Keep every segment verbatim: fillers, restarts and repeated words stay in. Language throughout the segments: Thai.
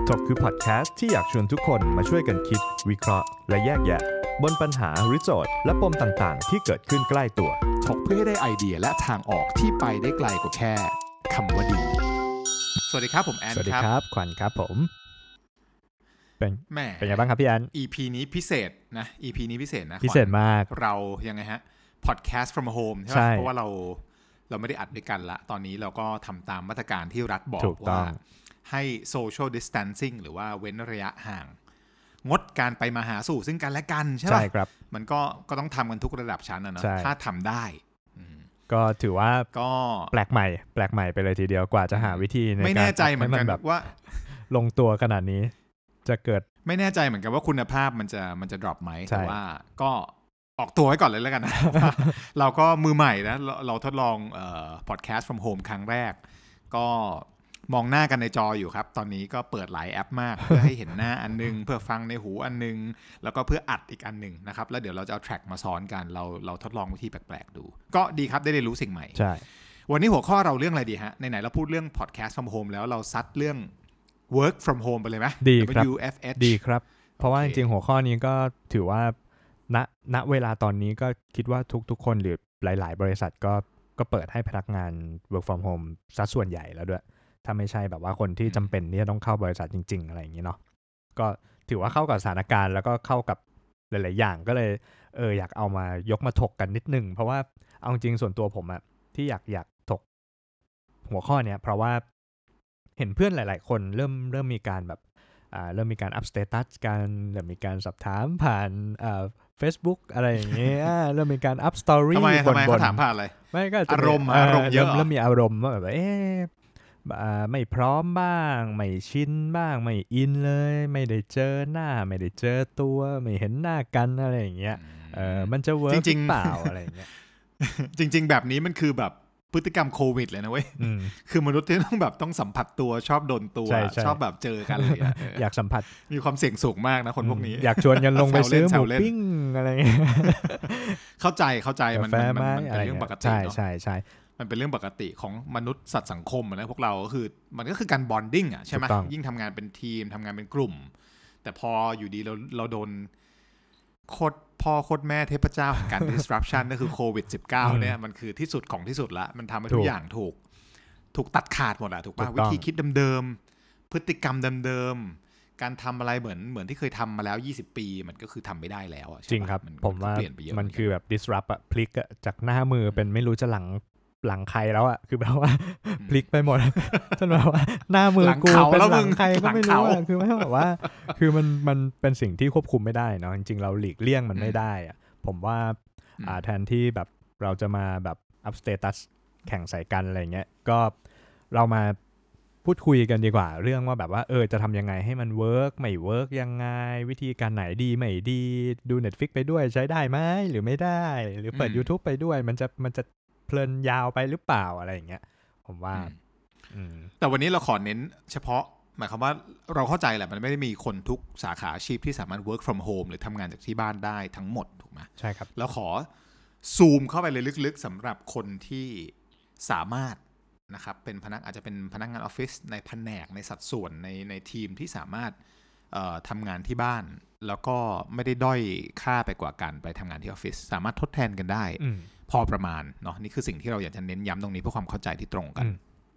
ถกคือพอดแคสต์ที่อยากชวนทุกคนมาช่วยกันคิดวิเคราะห์และแยกแยะบนปัญหาหรือโจทย์และปมต่างๆที่เกิดขึ้นใกล้ตัวถกเพื่อให้ได้ไอเดียและทางออกที่ไปได้ไกลกว่าแค่คำว่าดีสวัสดีครับผมแอนสวัสดีครับขวัญครับผมเป็นแม่เป็นไงบ้างครับพี่แอนอี พี นี้พิเศษนะ อี พี นี้พิเศษนะพิเศษมากเรายังไงฮะ podcast from home ใช่ไหมเพราะว่าเราเราไม่ได้อัดด้วยกันละตอนนี้เราก็ทำตามมาตรการที่รัฐบอกว่าให้ social distancing หรือว่าเว้นระยะห่างงดการไปมาหาสู่ซึ่งกันและกันใช่ไหมใช่ครับมันก็ก็ต้องทำกันทุกระดับชั้นนะเนาะถ้าทำได้ก็ถือว่าก็แปลกใหม่แปลกใหม่ไปเลยทีเดียวกว่าจะหาวิธีในการไม่แน่ใจเหมือนกันแบบว่าลงตัวขนาดนี้จะเกิดไม่แน่ใจเหมือนกันว่าคุณภาพมันจะมันจะ drop ไหมแต่ว่าก็ออกตัวไว้ก่อนเลยแล้วกันนะ เราก็มือใหม่นะเราเราทดลองเอ่อ podcast from home ครั้งแรกก็มองหน้ากันในจออยู่ครับตอนนี้ก็เปิดหลายแอปมาก เพื่อให้เห็นหน้าอันนึงเพื่อฟังในหูอันนึงแล้วก็เพื่ออัดอีกอันนึงนะครับแล้วเดี๋ยวเราจะเอาแทร็กมาซ้อนกันเราเราทดลองวิธีแปลกๆดูก็ดีครับได้เรียนรู้สิ่งใหม่ใช่วันนี้หัวข้อเราเรื่องอะไรดีฮะไหนๆเราพูดเรื่อง podcast from home แล้วเราซัดเรื่อง work from home ไปเลยไหมดีครับดับเบิลยู เอฟ เอชดีครับเพราะว่าจริงๆหัวข้อนี้ก็ถือว่าณณเวลาตอนนี้ก็คิดว่าทุกๆคนหรือหลายๆบริษัทก็ก็เปิดให้พนักงาน work from home ซะส่วนใหญ่แล้วด้วยถ้าไม่ใช่แบบว่าคนที่จำเป็นที่จะต้องเข้าบริษัทจริงๆอะไรอย่างนี้เนาะก็ถือว่าเข้ากับสถานการณ์แล้วก็เข้ากับหลายๆอย่างก็เลยเอออยากเอามายกมาถกกันนิดนึงเพราะว่าเอาจริงส่วนตัวผมอะที่อยากอยากถกหัวข้อเนี้ยเพราะว่าเห็นเพื่อนหลายๆคนเริ่มเริ่มมีการแบบอ่าเริ่มมีการอัพสเตตัสกันเริ่มมีการสอบถามผ่านอ่า Facebook อะไรอย่างเงี้ยเริ่มมีการอัพสตอรี่บนบนถามผ่านอะไรไม่ก็อารมณ์อารมณ์เยอะเริ่มมีอารมณ์ว่าแบบเอ๊ะไม่พร้อมบ้างไม่ชินบ้างไม่อินเลยไม่ได้เจอหน้าไม่ได้เจอตัวไม่เห็นหน้ากันอะไรอย่างเงี้ยเออมันจะเวิร์กหรือเปล่าอะไรอย่างเงี้ยจริงๆแบบนี้มันคือแบบพฤติกรรมโควิดเลยนะเว้ยคือมนุษย์ที่ต้องแบบต้องสัมผัสตัวชอบโดนตัวชอบแบบเจอกันเลยอยากสัมผัสมีความเสี่ยงสูงมากนะคนพวกนี้อยากชวนกันลงไปซื้อหมูปิ้งอะไรเงี้ยเข้าใจเข้าใจมันมันเป็นเรื่องปกติใช่ใช่ใช่มันเป็นเรื่องปกติของมนุษย์สัตว์สังคมนะพวกเราก็คือมันก็คือการบอนดิ้งอ่ะใช่ไหมยิ่งทำงานเป็นทีมทำงานเป็นกลุ่มแต่พออยู่ดีเราเราโดนโคตรพ่อโคตรแม่เทพเจ้าแห่งการ disruption ก็คือโควิด สิบเก้า เนี่ยมันคือที่สุดของที่สุดละมันทำให้ทุกอย่างถูกถูกตัดขาดหมดอะถูกป่ะวิธีคิดเดิมๆพฤติกรรมเดิมๆการทำอะไรเหมือนเหมือนที่เคยทำมาแล้วยี่สิบปีมันก็คือทำไม่ได้แล้วจริงครับผมว่ามันคือแบบ disrupt อะพลิกอะจากหน้ามือเป็นไม่รู้จะหลังหลังใครแล้วอ่ะคือแบบว่าพลิกไปหมดจนแบบว่าหน้ามือกูเป็นหลังใครก็ไม่รู้อ่ะคือไม่แบบว่าคือมันมันเป็นสิ่งที่ควบคุมไม่ได้เนาะจริงๆเราหลีกเลี่ยงมันไม่ได้อ่ะผมว่าอ่าแทนที่แบบเราจะมาแบบอัพสเตตัสแข่งใส่กันอะไรเงี้ยก็เรามาพูดคุยกันดีกว่าเรื่องว่าแบบว่าเออจะทำยังไงให้มันเวิร์กไม่เวิร์กยังไงวิธีการไหนดีไม่ดีดู Netflix ไปด้วยใช้ได้ไหมหรือไม่ได้หรือเปิด YouTube ไปด้วยมันจะมันจะเพลินยาวไปหรือเปล่าอะไรอย่างเงี้ยผมว่าแต่วันนี้เราขอเน้นเฉพาะหมายความว่าเราเข้าใจแหละมันไม่ได้มีคนทุกสาขาอาชีพที่สามารถ work from home หรือทำงานจากที่บ้านได้ทั้งหมดถูกไหมใช่ครับแล้วขอซูมเข้าไปเลยลึกๆสำหรับคนที่สามารถนะครับเป็นพนักอาจจะเป็นพนักงานออฟฟิศในแผนกในสัดส่วนในในทีมที่สามารถทำงานที่บ้านแล้วก็ไม่ได้ด้อยค่าไปกว่ากันไปทำงานที่ออฟฟิศสามารถทดแทนกันได้พอประมาณเนาะนี่คือสิ่งที่เราอยากจะเน้นย้ำตรงนี้เพื่อความเข้าใจที่ตรงกัน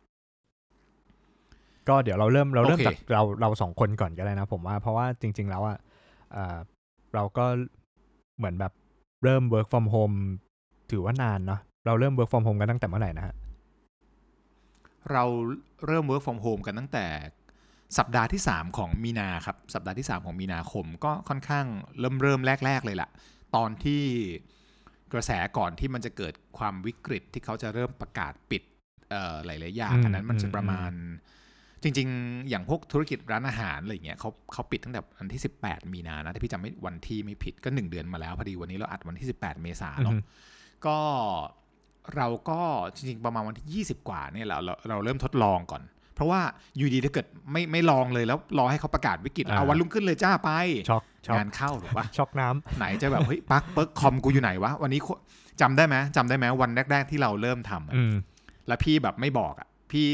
ก็เดี๋ยวเราเริ่มเราเริ่มจากเราเราสองคนก่อนก็ได้นะผมว่าเพราะว่าจริงๆแล้วอ่ะเราก็เหมือนแบบเริ่ม work from home ถือว่านานเนาะเราเริ่ม work from home กันตั้งแต่เมื่อไหร่นะฮะเราเริ่ม work from home กันตั้งแต่สัปดาห์ที่สามของมีนาครับสัปดาห์ที่สามของมีนาคมก็ค่อนข้างเริ่มเริ่มแรกๆเลยล่ะตอนที่กระแสก่อนที่มันจะเกิดความวิกฤตที่เขาจะเริ่มประกาศปิดหลายๆอย่างอันนั้นมันจะประมาณจริงๆอย่างพวกธุรกิจร้านอาหารอะไรอย่างเงี้ยเขาเขาปิดตั้งแต่วันที่สิบแปดมีนานะถ้าพี่จำไม่วันที่ไม่ผิดก็หนึ่งเดือนมาแล้วพอดีวันนี้เราอัดวันที่สิบแปดเมษายนเนาะก็เราก็จริงๆประมาณวันที่ยี่สิบกว่าเนี่ยเราเราเราเริ่มทดลองก่อนเพราะว่าอยู่ดีถ้าเกิดไม่ไม่ลองเลยแล้วรอให้เขาประกาศวิกฤตเอาวันรุ่งขึ้นเลยจ้าไปช็อกงานเข้าถูกปะช็อกน้ำไหนจะแบบเฮ้ยปักเปิร์กคอมกูอยู่ไหนวะวันนี้จำได้ไหมจำได้ไหมวันแรกๆที่เราเริ่มทำแล้วพี่แบบไม่บอกอ่ะพี่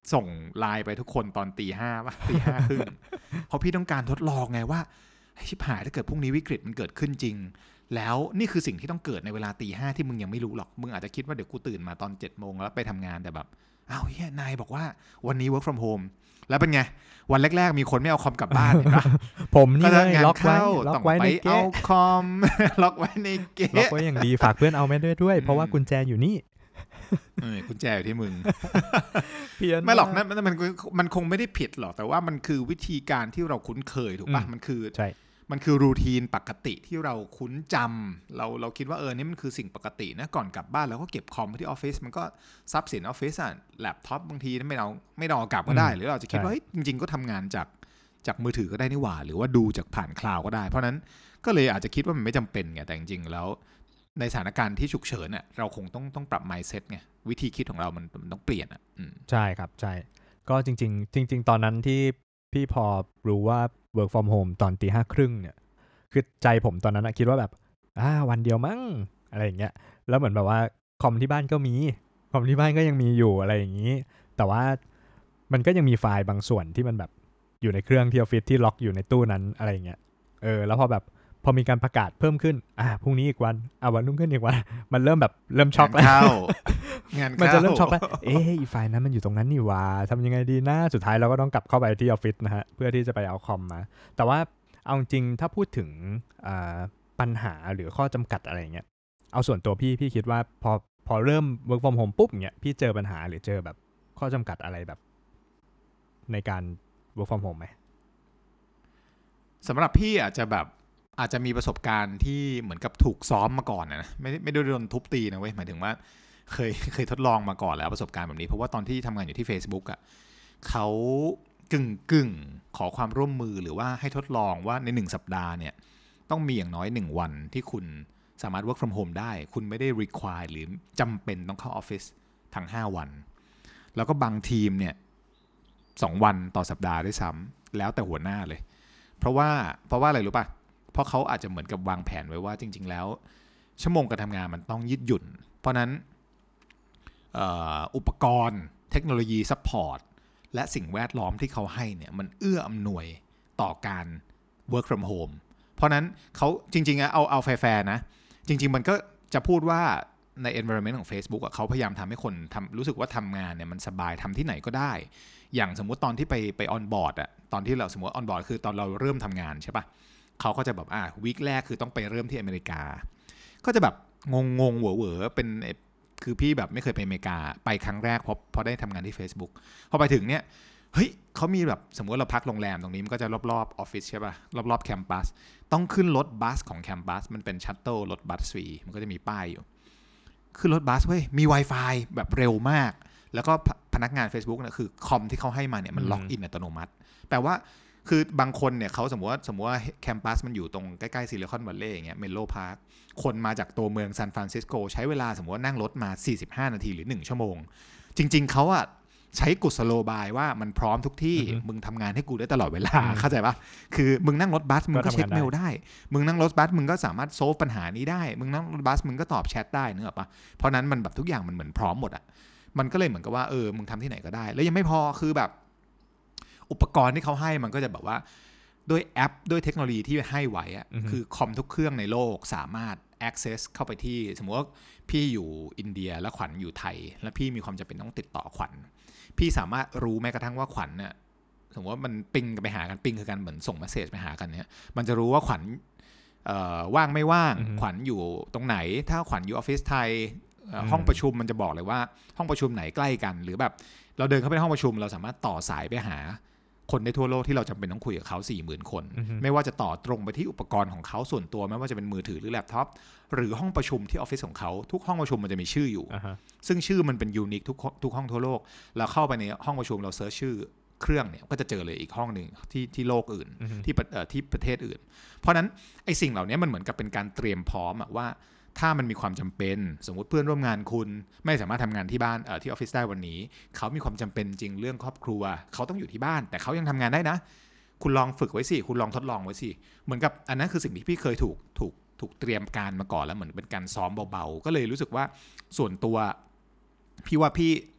ส่งไลน์ไปทุกคนตอนตีห้าป่ะตีห้าครึ่งเพราะพี่ต้องการทดลองไงว่าชิบหายถ้าเกิดพรุ่งนี้วิกฤตมันเกิดขึ้นจริงแล้วนี่คือสิ่งที่ต้องเกิดในเวลาตีห้าที่มึงยังไม่รู้หรอกมึงอาจจะคิดว่าเดี๋ยวกูตื่นมาตอนเจ็ดโมงแล้วไปทำงานแต่แบบอ้าวเฮียนายบอกว่าวันนี้ work from home แล้วเป็นไงวันแรกๆมีคนไม่เอาคอมกลับบ้านเห็นปะผมนี่เลยล็อกไว้ล็อกไว้ในเก๊ะเอาคอม ล็อกไว้ในเก๊ะล็อกไว้อย่างดีฝากเพื่อนเอาไม่ด้วยด้วยเพราะว่ากุญแจอยู่นี่เออกุญแจอยู่ที่มึงไม่หรอกนะมันมันคงไม่ได้ผิดหรอกแต่ว่ามันคือวิธีการที่เราคุ้นเคยถูกปะมันคือใช่มันคือรูทีนปกติที่เราคุ้นจำเราเราคิดว่าเออนี่มันคือสิ่งปกตินะก่อนกลับบ้านเราก็เก็บคอมไว้ที่ออฟฟิศมันก็ทรัพย์สินออฟฟิศอะแล็ปท็อปบางทีไม่เอาไม่เอากลับก็ได้หรือเราจะคิดว่าจริงๆก็ทำงานจากจากมือถือก็ได้นี่หว่าหรือว่าดูจากผ่านคลาวด์ก็ได้เพราะนั้นก็เลยอาจจะคิดว่ามันไม่จำเป็นไงแต่จริงๆแล้วในสถานการณ์ที่ฉุกเฉินเนี่ยเราคงต้องต้องปรับ mindset ไงวิธีคิดของเรามันมันต้องเปลี่ยนอ่ะใช่ครับใช่ก็จริงๆจริงๆตอนนั้นที่พี่พอรู้ว่า work from home ตอนตีห้าครึ่งเนี่ยคือใจผมตอนนั้นคิดว่าแบบอ่าวันเดียวมั้งอะไรอย่างเงี้ยแล้วเหมือนแบบว่าคอมที่บ้านก็มีคอมที่บ้านก็ยังมีอยู่อะไรอย่างงี้แต่ว่ามันก็ยังมีไฟล์บางส่วนที่มันแบบอยู่ในเครื่องที่ออฟฟิศที่ล็อกอยู่ในตู้นั้นอะไรอย่างเงี้ยเออแล้วพอแบบพอมีการประกาศเพิ่มขึ้นอ่าพรุ่งนี้อีกวันอ่าวันรุ่งขึ้นอีกวันมันเริ่มแบบเริ่มช็อกแล้วมันจะเริ่มช็อกแล้วเอ๊ะอีไฟล์นั้นมันอยู่ตรงนั้นนี่ว่าทำยังไงดีนะสุดท้ายเราก็ต้องกลับเข้าไปที่ออฟฟิศนะฮะเพื่อที่จะไปเอาคอมมาแต่ว่าเอาจริงถ้าพูดถึงปัญหาหรือข้อจำกัดอะไรเงี้ยเอาส่วนตัวพี่พี่คิดว่าพอพอเริ่ม work from home ปุ๊บเงี้ยพี่เจอปัญหาหรือเจอแบบข้อจำกัดอะไรแบบในการ work from home ไหมสำหรับพี่อาจจะแบบอาจจะมีประสบการณ์ที่เหมือนกับถูกซ้อมมาก่อนนะไม่ไม่ได้โดนทุบตีนะเว้ยหมายถึงว่าเคยเคยทดลองมาก่อนแล้วประสบการณ์แบบนี้เพราะว่าตอนที่ทำงานอยู่ที่ Facebook อ่ะเขากึ่งกึ่งขอความร่วมมือหรือว่าให้ทดลองว่าในหนึ่งสัปดาห์เนี่ยต้องมีอย่างน้อยหนึ่งวันที่คุณสามารถ work from home ได้คุณไม่ได้ require หรือจำเป็นต้องเข้าออฟฟิศทั้งห้าวันแล้วก็บางทีมเนี่ยสองวันต่อสัปดาห์ด้วยซ้ำแล้วแต่หัวหน้าเลยเพราะว่าเพราะว่าอะไรรู้ป่ะเพราะเขาอาจจะเหมือนกับวางแผนไว้ว่าจริงๆแล้วชั่วโมงการทำงานมันต้องยืดหยุ่นเพราะนั้น อ, อุปกรณ์เทคโนโลยีซัพพอร์ตและสิ่งแวดล้อมที่เขาให้เนี่ยมันเอื้ออำนวยต่อการ work from home เพราะนั้นเขาจริงๆเอาเอาแฟร์ๆนะจริงๆมันก็จะพูดว่าใน environment ของ Facebook อ่ะเขาพยายามทำให้คนทำรู้สึกว่าทำงานเนี่ยมันสบายทำที่ไหนก็ได้อย่างสมมุติตอนที่ไปไป on board อ่ะตอนที่เราสมมติ on board คือตอนเราเริ่มทำงานใช่ปะเขาก็จะแบบอ่ะวีคแรกคือต้องไปเริ่มที่อเมริกาก็จะแบบงงๆเหวอๆเป็นคือพี่แบบไม่เคยไปอเมริกาไปครั้งแรกเพราะเพราะได้ทำงานที่ Facebook พอไปถึงเนี่ยเฮ้ยเขามีแบบสมมติเราพักโรงแรมตรงนี้มันก็จะรอบๆออฟฟิศใช่ป่ะรอบๆแคมปัสต้องขึ้นรถบัสของแคมปัสมันเป็นชัตเติลรถบัสฟรีมันก็จะมีป้ายอยู่ขึ้นรถบัสเว้ยมี Wi-Fi แบบเร็วมากแล้วก็พนักงาน Facebook เนี่ยคือคอมที่เขาให้มาเนี่ยมันล็อกอินอัตโนมัติแปลว่าคือบางคนเนี่ยเขาสมมติว่าสมมติว่าแคมปัสมันอยู่ตรงใกล้ๆซิลิคอนวัลเลย์อย่างเงี้ยเมนโลพาร์คคนมาจากตัวเมืองซานฟรานซิสโกใช้เวลาสมมติว่านั่งรถมาสี่สิบห้านาทีหรือหนึ่งชั่วโมงจริงๆเขาอะใช้กุศโลบายว่ามันพร้อมทุกที่มึงทำงานให้กูได้ตลอดเวลาเข้าใจปะคือมึงนั่งรถบัสมึงก็เช็คเมลได้มึงนั่งรถบัสมึงก็สามารถโซฟปัญหานี้ได้มึงนั่งรถบัสมึงก็ตอบแชทได้นึกออกปะเพราะนั้นมันแบบทุกอย่างมันเหมือนพร้อมหมดอะมันก็เลยเหมือนกับว่าเออมึงทำที่ไหนก็ได้แล้วยังไม่พอคือแบบอุปกรณ์ที่เขาให้มันก็จะแบบว่าด้วยแอปด้วยเทคโนโลยีที่ให้ไว้อะคือคอมทุกเครื่องในโลกสามารถ access เข้าไปที่สมมติว่าพี่อยู่อินเดียแล้วขวัญอยู่ไทยแล้วพี่มีความจำเป็นต้องติดต่อขวัญพี่สามารถรู้แม้กระทั่งว่าขวัญเนี่ยสมมติว่ามันปิงกันไปหากันปิงคือการเหมือนส่งเมสเสจไปหากันเนี่ยมันจะรู้ว่าขวัญว่างไม่ว่างขวัญอยู่ตรงไหนถ้าขวัญอยู่ออฟฟิศไทยห้องประชุมมันจะบอกเลยว่าห้องประชุมไหนใกล้กันหรือแบบเราเดินเข้าไปในห้องประชุมเราสามารถต่อสายไปหาคนในทั่วโลกที่เราจำเป็นต้องคุยกับเขา สี่หมื่น คน mm-hmm. ไม่ว่าจะต่อตรงไปที่อุปกรณ์ของเขาส่วนตัวไม่ว่าจะเป็นมือถือหรือแล็ปท็อปหรือห้องประชุมที่ออฟฟิศของเขาทุกห้องประชุมมันจะมีชื่ออยู่ uh-huh. ซึ่งชื่อมันเป็นยูนิคทุกทุกห้องทั่วโลกเราเข้าไปในห้องประชุมเราเซิร์ชชื่อเครื่องเนี่ยก็จะเจอเลยอีกห้องนึงที่ที่โลกอื่น mm-hmm. ที่เอ่อที่ประเทศอื่นเพราะนั้นไอ้สิ่งเหล่านี้มันเหมือนกับเป็นการเตรียมพร้อมอะว่าถ้ามันมีความจำเป็นสมมุติเพื่อนร่วมงานคุณไม่สามารถทำงานที่บ้านเอ่อที่ออฟฟิศได้วันนี้เขามีความจำเป็นจริงเรื่องครอบครัวเขาต้องอยู่ที่บ้านแต่เขายังทำงานได้นะคุณลองฝึกไว้สิคุณลองทดลองไว้สิเหมือนกับอันนั้นคือสิ่งที่พี่เคยถูกถูกถูกเตรียมการมาก่อนแล้วเหมือนเป็นการซ้อมเบาๆก็เลยรู้สึกว่าส่วนตัวพี่ว่าพี่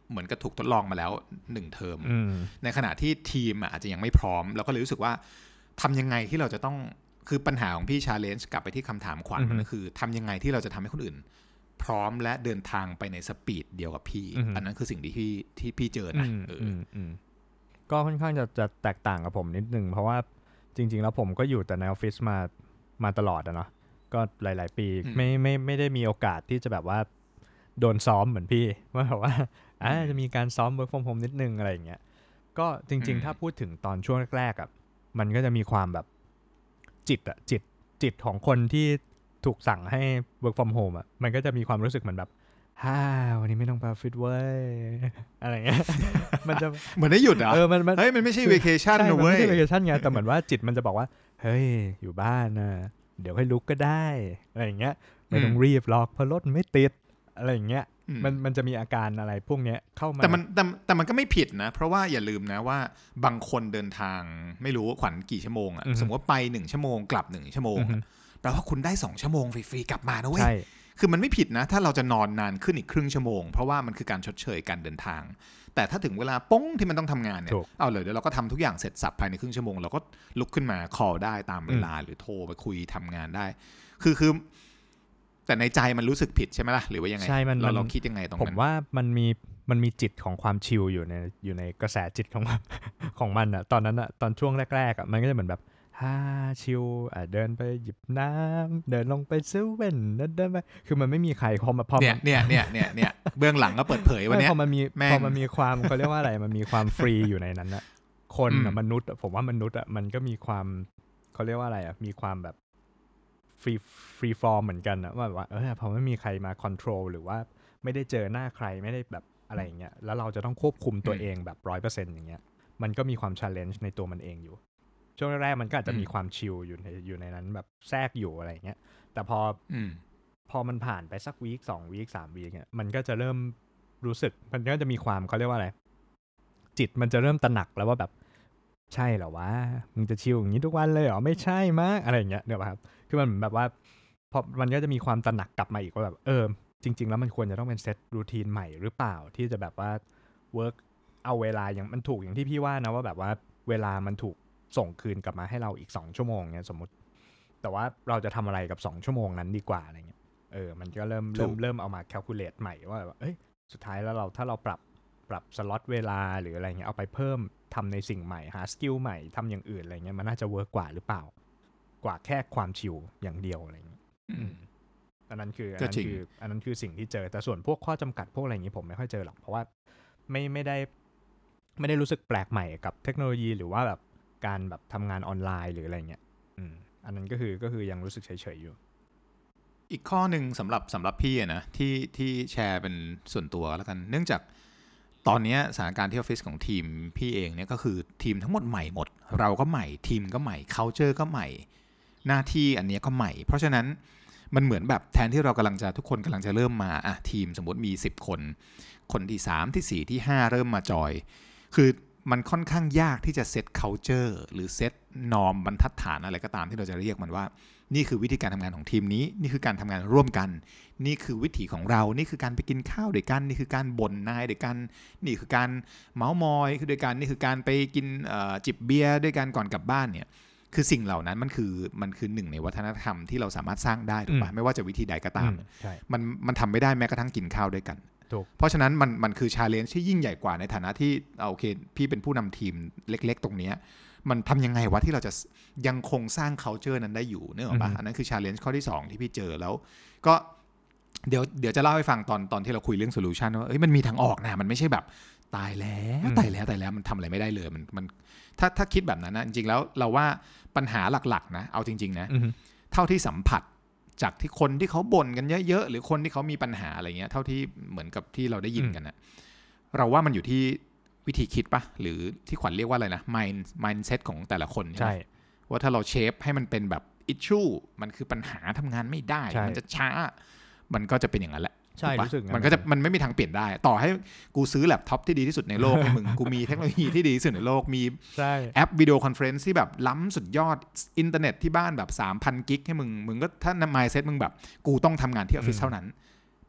เหมือนกับถูกทดลองมาแล้วหนึ่งเทอมในขณะที่ทีมอาจจะยังไม่พร้อมเราก็เลยรู้สึกว่าทำยังไงที่เราจะต้องคือปัญหาของพี่ challenge กลับไปที่คำถามขวัญก็คือทำยังไงที่เราจะทำให้คนอื่นพร้อมและเดินทางไปในสปีดเดียวกับพี่อันนั้นคือสิ่งที่พี่ที่พี่เจอนะเออก็ค่อนข้างจะจะแตกต่างกับผมนิดนึงเพราะว่าจริงๆแล้วผมก็อยู่แต่ในออฟฟิศมามาตลอดอะเนาะก็หลายๆปีไม่ไม่ไม่ได้มีโอกาสที่จะแบบว่าโดนซ้อมเหมือนพี่ว่าแบบว่าอ่าจะมีการซ้อม work from home นิดนึงอะไรอย่างเงี้ยก็จริงๆถ้าพูดถึงตอนช่วงแรกๆอ่ะมันก็จะมีความแบบจิตอะจิตจิตของคนที่ถูกสั่งให้ work from home อ่ะมันก็จะมีความรู้สึกเหมือนแบบฮ่าวันนี้ไม่ต้องไปออฟฟิศเว้ยอะไรเงี้ยมันจะเหมือนได้หยุดเหรอเออมันเฮ้ยมันไม่ใช่ vacation นะเว้ยไม่ใช่ vacation ไงแต่เหมือนว่าจิตมันจะบอกว่าเฮ้ยอยู่บ้านนะเดี๋ยวให้ลุกก็ได้อะไรอย่างเงี้ยไม่ต้องรีบหรอกเพราะรถไม่ติดอะไรอย่างเงี้ยมันมันจะมีอาการอะไรพวกเนี้ยเข้ามาแต่มันแต่แต่มันก็ไม่ผิดนะเพราะว่าอย่าลืมนะว่าบางคนเดินทางไม่รู้ขวัญกี่ชั่วโมงอ่ะสมมติว่าไปหนึ่งชั่วโมงกลับหนึ่งชั่วโมงแปลว่าคุณได้สองชั่วโมงฟรีๆกลับมานะเว้ยคือมันไม่ผิดนะถ้าเราจะนอนนานขึ้นอีกครึ่งชั่วโมงเพราะว่ามันคือการชดเชยการเดินทางแต่ถ้าถึงเวลาป้งที่มันต้องทำงานเนี่ยเอาเลยเดี๋ยวเราก็ทำทุกอย่างเสร็จสับภายในครึ่งชั่วโมงเราก็ลุกขึ้นมา call ได้ตามเวลาหรือโทรไปคุยทำงานได้คือคือแต่ในใจมันรู้สึกผิดใช่ไหมล่ะหรือว่ายังไงเราเราคิดยังไงตรงนั้นผมว่ามันมีมันมีจิตของความชิลอยู่ในอยู่ในกระแสจิตของมันของมันอะตอนนั้นอะตอนช่วงแรกๆอะมันก็จะเหมือนแบบฮ่าชิลอ่ะเดินไปหยิบน้ำเดินลงไปซื้อเว่นเดินไปคือมันไม่มีใครพอมาพอเนี่ยเนี่ยเนี่ยเนี่ยเนี่ยเบื้องหลังก็เปิดเผยวันนี้พอมันมีพอมันมีความเขาเรียกว่าอะไรมันมีความฟรีอยู่ในนั้นอะคนอะมนุษย์ผมว่ามนุษย์อะมันก็มีความเขาเรียกว่าอะไรอะมีความแบบฟรีฟรีฟอร์มเหมือนกันนะว่าแบบว่าเออพอไม่มีใครมาคอนโทรลหรือว่าไม่ได้เจอหน้าใครไม่ได้แบบอะไรอย่างเงี้ยแล้วเราจะต้องควบคุมตัวเองแบบ ร้อยเปอร์เซ็นต์ อย่างเงี้ยมันก็มีความ challenge ในตัวมันเองอยู่ช่วงแรกๆมันก็อาจจะมีความชิลอยู่ในอยู่ในนั้นแบบแทรกอยู่อะไรอย่างเงี้ยแต่พอพอมันผ่านไปสักวีคสองวีคสามวีคเนี่ยมันก็จะเริ่มรู้สึกมันก็จะมีความเขาเรียกว่าอะไรจิตมันจะเริ่มตระหนักแล้วว่าแบบใช่เหรอวะมึงจะชิลอย่างนี้ทุกวันเลยเหรอไม่ใช่มั้งอะไรอย่างเงี้ยเดี๋ยวครับคือมันแบบว่าพอมันก็จะมีความตระหนักกลับมาอีกว่าแบบเออจริงๆแล้วมันควรจะต้องเป็นเซตรูทีนใหม่หรือเปล่าที่จะแบบว่าเวิร์กเอาเวลาอย่างมันถูกอย่างที่พี่ว่านะว่าแบบว่าเวลามันถูกส่งคืนกลับมาให้เราอีกสองชั่วโมงเนี่ยสมมติแต่ว่าเราจะทำอะไรกับสองชั่วโมงนั้นดีกว่าอะไรเงี้ยเออมันก็เริ่มเริ่มเริ่มเอามาแคลคูลเลตใหม่ว่าแบบเอ้ยสุดท้ายแล้วเราถ้าเราปรับปรับสล็อตเวลาหรืออะไรเงี้ยเอาไปเพิ่มทำในสิ่งใหม่หาสกิลใหม่ทำอย่างอื่นอะไรเงี้ยมันน่าจะเวิร์กกว่าหรือเปล่ากว่าแค่ความชิลอย่างเดียวอะไรเงี้ยอันนั้นคืออันนั้นคืออันนั้นคือสิ่งที่เจอแต่ส่วนพวกข้อจำกัดพวกอะไรอย่างนี้ผมไม่ค่อยเจอหรอกเพราะว่าไม่ไม่ได้ไม่ได้รู้สึกแปลกใหม่กับเทคโนโลยีหรือว่าแบบการแบบทำงานออนไลน์หรืออะไรเงี้ยอืมอันนั้นก็คือก็คือยังรู้สึกเฉยๆอยู่อีกข้อหนึ่งสำหรับสำหรับพี่นะที่ที่แชร์เป็นส่วนตัวแล้วกันเนื่องจากตอนนี้สถานการณ์ที่ออฟฟิศของทีมพี่เองเนี่ยก็คือทีมทั้งหมดใหม่หมดเราก็ใหม่ทีมก็ใหม่ culture ก็ใหม่หน้าที่อันนี้ก็ใหม่เพราะฉะนั้นมันเหมือนแบบแทนที่เรากำลังจะทุกคนกำลังจะเริ่มมาอ่ะทีมสมมติมีสิบคนคนที่สามที่สี่ที่ห้าเริ่มมาจอยคือมันค่อนข้างยากที่จะเซต culture หรือเซตนอร์มบรรทัดฐานอะไรก็ตามที่เราจะเรียกมันว่านี่คือวิธีการทำงานของทีมนี้นี่คือการทำงานร่วมกันนี่คือวิถีของเรานี่คือการไปกินข้าวด้วยกันนี่คือการบ่นนายด้วยกันนี่คือการเมาส์มอยคือด้วยกันนี่คือการไปกินจิบเบียร์ด้วยกันก่อนกลับบ้านเนี่ยคือสิ่งเหล่านั้นมันคือมันคือหนึ่งในวัฒนธรรมที่เราสามารถสร้างได้ถูกป่ะไม่ว่าจะวิธีใดก็ตามมันมันทำไม่ได้แม้กระทั่งกินข้าวด้วยกันเพราะฉะนั้นมันมันคือ challenge ที่ยิ่งใหญ่กว่าในฐานะที่โอเคพี่เป็นผู้นำทีมเล็กๆตรงนี้มันทำยังไงวะที่เราจะยังคงสร้าง culture นั้นได้อยู่เนี่ยหรอปะอันนั้นคือ challenge ข้อที่สองที่พี่เจอแล้วก็เดี๋ยวเดี๋ยวจะเล่าให้ฟังตอนตอนที่เราคุยเรื่อง solution ว่าเอ้ยมันมีทางออกนะมันไม่ใช่แบบตายแล้วตายแล้วตายแล้วมันทำอะไรไม่ได้เลยมันมันถ้าถ้าคิดแบบนั้นนะจริงๆแล้วเราว่าปัญหาหลักๆนะเอาจริงๆนะเท่าที่สัมผัสจากที่คนที่เขาบ่นกันเยอะๆหรือคนที่เขามีปัญหาอะไรเงี้ยเท่าที่เหมือนกับที่เราได้ยินกันนะเราว่ามันอยู่ที่วิธีคิดปะหรือที่ขวัญเรียกว่าอะไรนะ mind mindset ของแต่ละคนใช่ไหมว่าถ้าเราเชฟให้มันเป็นแบบ issue มันคือปัญหาทำงานไม่ได้มันจะช้ามันก็จะเป็นอย่างนั้นแหละใช่รู้สึกมันก็จะมันไม่มีทางเปลี่ยนได้ต่อให้กูซื้อแล็ปท็อปที่ดีที่สุดในโลกให้มึงกูมีเทคโนโลยีที่ดีที่สุดในโลกมีแอปวิดีโอคอนเฟอเรนซ์ที่แบบล้ำสุดยอดอินเทอร์เน็ตที่บ้านแบบ สามพัน กิกให้มึงมึงก็ถ้า mindset มึงแบบกูต้องทำงานที่ออฟฟิศเท่านั้น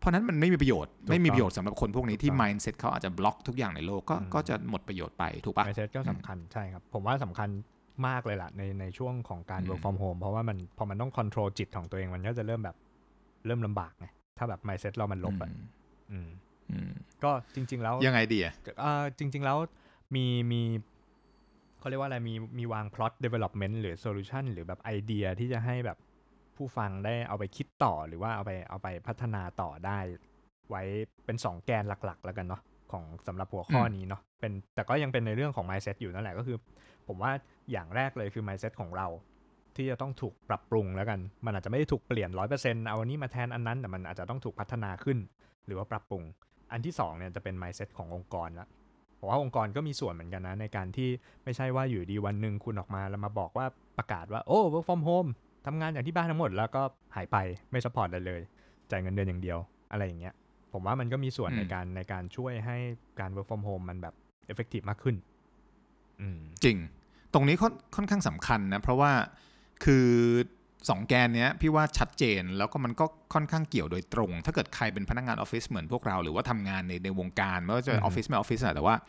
เพราะนั้นมันไม่มีประโยชน์ไม่มีประโยชน์สำหรับคนพวกนี้ที่ mindset เขาอาจจะบล็อกทุกอย่างในโลกก็ก็จะหมดประโยชน์ไปถูกปะ mindset ก็สำคัญใช่ครับผมว่าสำคัญมากเลยล่ะในในช่วงของการ work from home เพราะว่ามันพอมันต้อง control จิตของตัวเองมันก็จะเริ่มแบบเริ่มลำบากไงถ้าแบบ mindset เรามันลบอ่ะก็จริงๆแล้วยังไงดีอ่ะจริงๆแล้วมีมีเขาเรียกว่าอะไรมีมีวาง plot development หรือ solution หรือแบบไอเดียที่จะให้แบบผู้ฟังได้เอาไปคิดต่อหรือว่าเอาไปเอาไปพัฒนาต่อได้ไว้เป็นสองแกนหลักๆแล้วกันเนาะของสำหรับหัวข้อนี้เนาะเป็นแต่ก็ยังเป็นในเรื่องของ mindset อยู่นั่นแหละก็คือผมว่าอย่างแรกเลยคือ mindset ของเราที่จะต้องถูกปรับปรุงแล้วกันมันอาจจะไม่ได้ถูกเปลี่ยน ร้อยเปอร์เซ็นต์ เอาอันนี้มาแทนอันนั้นแต่มันอาจจะต้องถูกพัฒนาขึ้นหรือว่าปรับปรุงอันที่สองเนี่ยจะเป็น mindset ขององค์กรละผมว่าองค์กรก็มีส่วนเหมือนกันนะในการที่ไม่ใช่ว่าอยู่ดีวันนึงคุณออกมาแล้วมาบอกว่าประกาศว่าโอ้ work from home ทำงานอย่างที่บ้านทั้งหมดแล้วก็หายไปไม่ซัพพอร์ตเลยเลยจ่ายเงินเดือนอย่างเดียวอะไรอย่างเงี้ยผมว่ามันก็มีส่วนในการในการช่วยให้การ work from home มันแบบ effective มากขึ้นจริงตรงนี้ค่อนข้างสำคัญนะเพราะว่าคือสองแกนเนี้ยพี่ว่าชัดเจนแล้วก็มันก็ค่อนข้างเกี่ยวโดยตรงถ้าเกิดใครเป็นพนักงานออฟฟิศเหมือนพวกเราหรือว่าทำงานในในวงการไม่ว่าจะออฟฟิศไม่ออฟฟิศแต่ว่า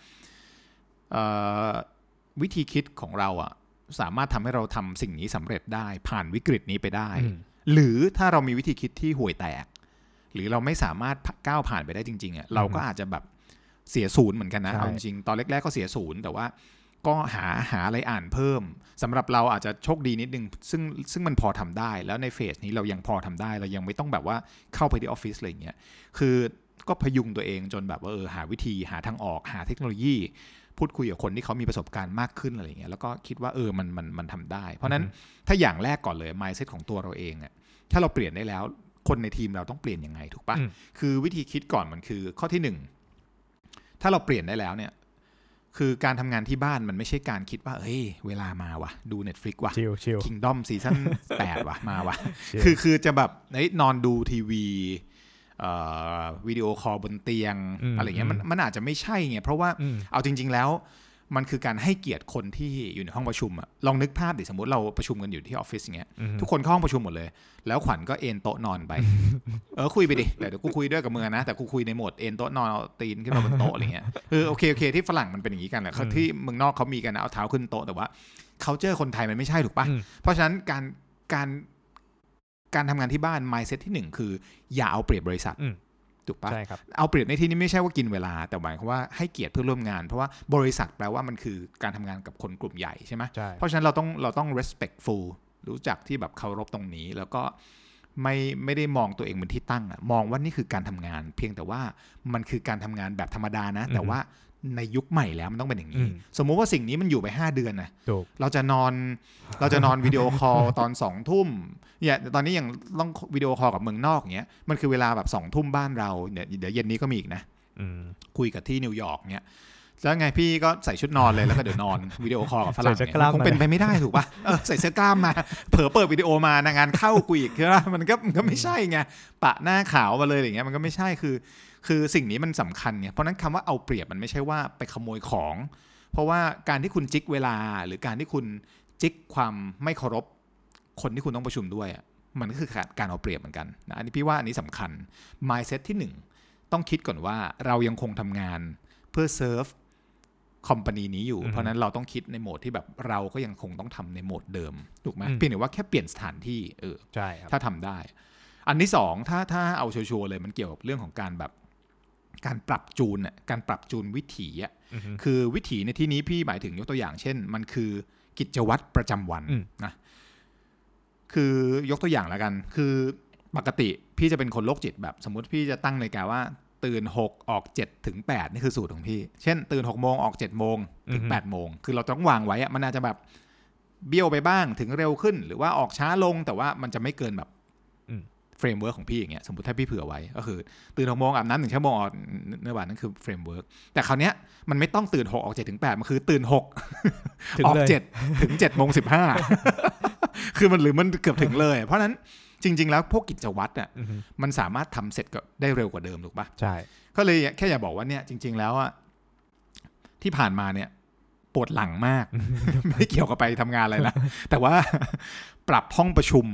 วิธีคิดของเราอ่ะสามารถทำให้เราทำสิ่งนี้สำเร็จได้ผ่านวิกฤตนี้ไปได้หรือถ้าเรามีวิธีคิดที่ห่วยแตกหรือเราไม่สามารถก้าวผ่านไปได้จริงๆอ่ะเราก็อาจจะแบบเสียศูนย์เหมือนกันนะเอาจริงๆตอนแรกๆก็เสียศูนย์แต่ว่าก็หาหาอะไรอ่านเพิ่มสำหรับเราอาจจะโชคดีนิดนึงซึ่งซึ่งมันพอทำได้แล้วในเฟสนี้เรายังพอทำได้เรายังไม่ต้องแบบว่าเข้าไปที่ออฟฟิศอะไรอย่างเงี้ยคือก็พยุงตัวเองจนแบบว่าเออหาวิธีหาทางออกหาเทคโนโลยีพูดคุยกับคนที่เขามีประสบการณ์มากขึ้นอะไรอย่างเงี้ยแล้วก็คิดว่าเออมันมันมันทำได้เพราะนั้นถ้าอย่างแรกก่อนเลย mindset ของตัวเราเองอะถ้าเราเปลี่ยนได้แล้วคนในทีมเราต้องเปลี่ยนยังไงถูกปะคือวิธีคิดก่อนมันคือข้อที่หนึ่งถ้าเราเปลี่ยนได้แล้วเนี่ยคือการทำงานที่บ้านมันไม่ใช่การคิดว่าเฮ้ยเวลามาว่ะดู Netflix ว่ะ Kingdom ซีซั่นแปดว่ะมาว่ะ คือคือจะแบบนอนดูทีวีวิดีโอคอลบนเตียง อ, อะไรเงี้ยมันมันอาจจะไม่ใช่ไงเพราะว่าเอาจริงๆแล้วมันคือการให้เกียรติคนที่อยู่ในห้องประชุมอะลองนึกภาพดิสมมติเราประชุมกันอยู่ที่ออฟฟิศอย่างเงี้ยทุกคนเข้าห้องประชุมหมดเลยแล้วขวัญก็เอนโต๊ะนอนไป เออคุยไปดิเดี๋ยวกูคุยด้วยกับมึงนะแต่กูคุยในโหมดเอนโต๊ะนอนเอาตีนขึ้นมาบนโต๊ะอะไรเงี้ยเออโอเคโอเคที่ฝรั่งมันเป็นอย่างนี้กันแหละที่เมืองนอกเขามีกันนะเอาเท้าขึ้นโต๊ะแต่ว่า culture คนไทยมันไม่ใช่ถูกปะเพราะฉะนั้นการการการทำงานที่บ้าน mindset ที่หนึ่งคืออย่าเอาเปรียบบริษัทถูกปะเอาเปรียบในที่นี้ไม่ใช่ว่ากินเวลาแต่หมายความว่าให้เกียรติเพื่อนร่วมงานเพราะว่าบริษัทแปลว่ามันคือการทำงานกับคนกลุ่มใหญ่ใช่ไหมเพราะฉะนั้นเราต้องเราต้อง respectful รู้จักที่แบบเคารพตรงนี้แล้วก็ไม่ไม่ได้มองตัวเองเป็นที่ตั้งอะมองว่านี่คือการทำงานเพียงแต่ว่ามันคือการทำงานแบบธรรมดานะแต่ว่าในยุคใหม่แล้วมันต้องเป็นอย่างนี้สมมุติว่าสิ่งนี้มันอยู่ไปห้าเดือนนะเราจะนอนเราจะนอนวิดีโอคอลตอนสองทุ่มเนี่ยตอนนี้อย่างต้องวิดีโอคอลกับเมืองนอกเงี้ยมันคือเวลาแบบสองทุ่มบ้านเราเนี่ยเดี๋ยวเย็นนี้ก็มีอีกนะคุยกับที่นิวยอร์กเงี้ยแล้วไงพี่ก็ใส่ชุดนอนเลยแล้วก็เดี๋ยวนอนวิดีโอคอลกับฝรั่งเนี่ยคงเป็นไปไม่ได้ถูกป่ะใส่เสื้อกล้ามมาเผลอเปิดวิดีโอมางานเข้ากูอีกใช่ป่ะมันก็มันก็ไม่ใช่ไงปะหน้าขาวมาเลยอย่างเงี้ยมันก็ไม่ใช่คือคือสิ่งนี้มันสำคัญเนี่ยเพราะนั้นคำว่าเอาเปรียบมันไม่ใช่ว่าไปขโมยของเพราะว่าการที่คุณจิกเวลาหรือการที่คุณจิกความไม่เคารพคนที่คุณต้องประชุมด้วยมันก็คือการเอาเปรียบเหมือนกันนะอันนี้พี่ว่าอันนี้สำคัญ mindset ที่หนึ่งต้องคิดก่อนว่าเรายังคงทำงานเพื่อเซิร์ฟคอมพานีนี้อยู่เพราะนั้นเราต้องคิดในโหมดที่แบบเราก็ยังคงต้องทำในโหมดเดิมถูกไหมเพียงแต่ว่าแค่เปลี่ยนสถานที่เออใช่ครับถ้าทำได้อันที่สองถ้าถ้าเอาชัวร์ๆเลยมันเกี่ยวกับเรื่องของการแบบการปรับจูนอ่ะการปรับจูนวิถีอ่ะคือวิถีในที่นี้พี่หมายถึงยกตัวอย่างเช่นมันคือกิจวัตรประจำวันนะคือยกตัวอย่างแล้วกันคือปกติพี่จะเป็นคนโรคจิตแบบสมมุติพี่จะตั้งนาฬิกาว่าตื่นหกออกเจ็ดถึงแปดนี่คือสูตรของพี่เช่นตื่นหกโมงออกเจ็ดโมงถึงแปดโมงคือเราต้องวางไว้อะมันอาจจะแบบเบี้ยวไปบ้างถึงเร็วขึ้นหรือว่าออกช้าลงแต่ว่ามันจะไม่เกินแบบเฟรมเวิร์คของพี่อย่างเงี้ยสมมติถ้าพี่เผื่อไว้ก็คือตื่นหกโมงอาบน้ำหนึ่งชั่วโมงออกเนื้อหวานนั่นคือเฟรมเวิร์คแต่คราวเนี้ยมันไม่ต้องตื่นหกออกเจ็ดถึงแปดมันคือตื่นหกออกเจ็ดถึงเจ็ดโมงสิบห้าคือมันหรือมันเกือบถึงเลยเพราะนั้นจริงๆแล้วพวกกิจวัตรอ่ะมันสามารถทำเสร็จก็ได้เร็วกว่าเดิมถูกปะใช่ก็เลยแค่อยากบอกว่าเนี่ยจริงๆแล้วอ่ะที่ผ่านมาเนี่ยปวดหลังมาก ไม่เกี่ยวกับไปทำงานอะไรนะแต่ว่าปรับห้องประชุม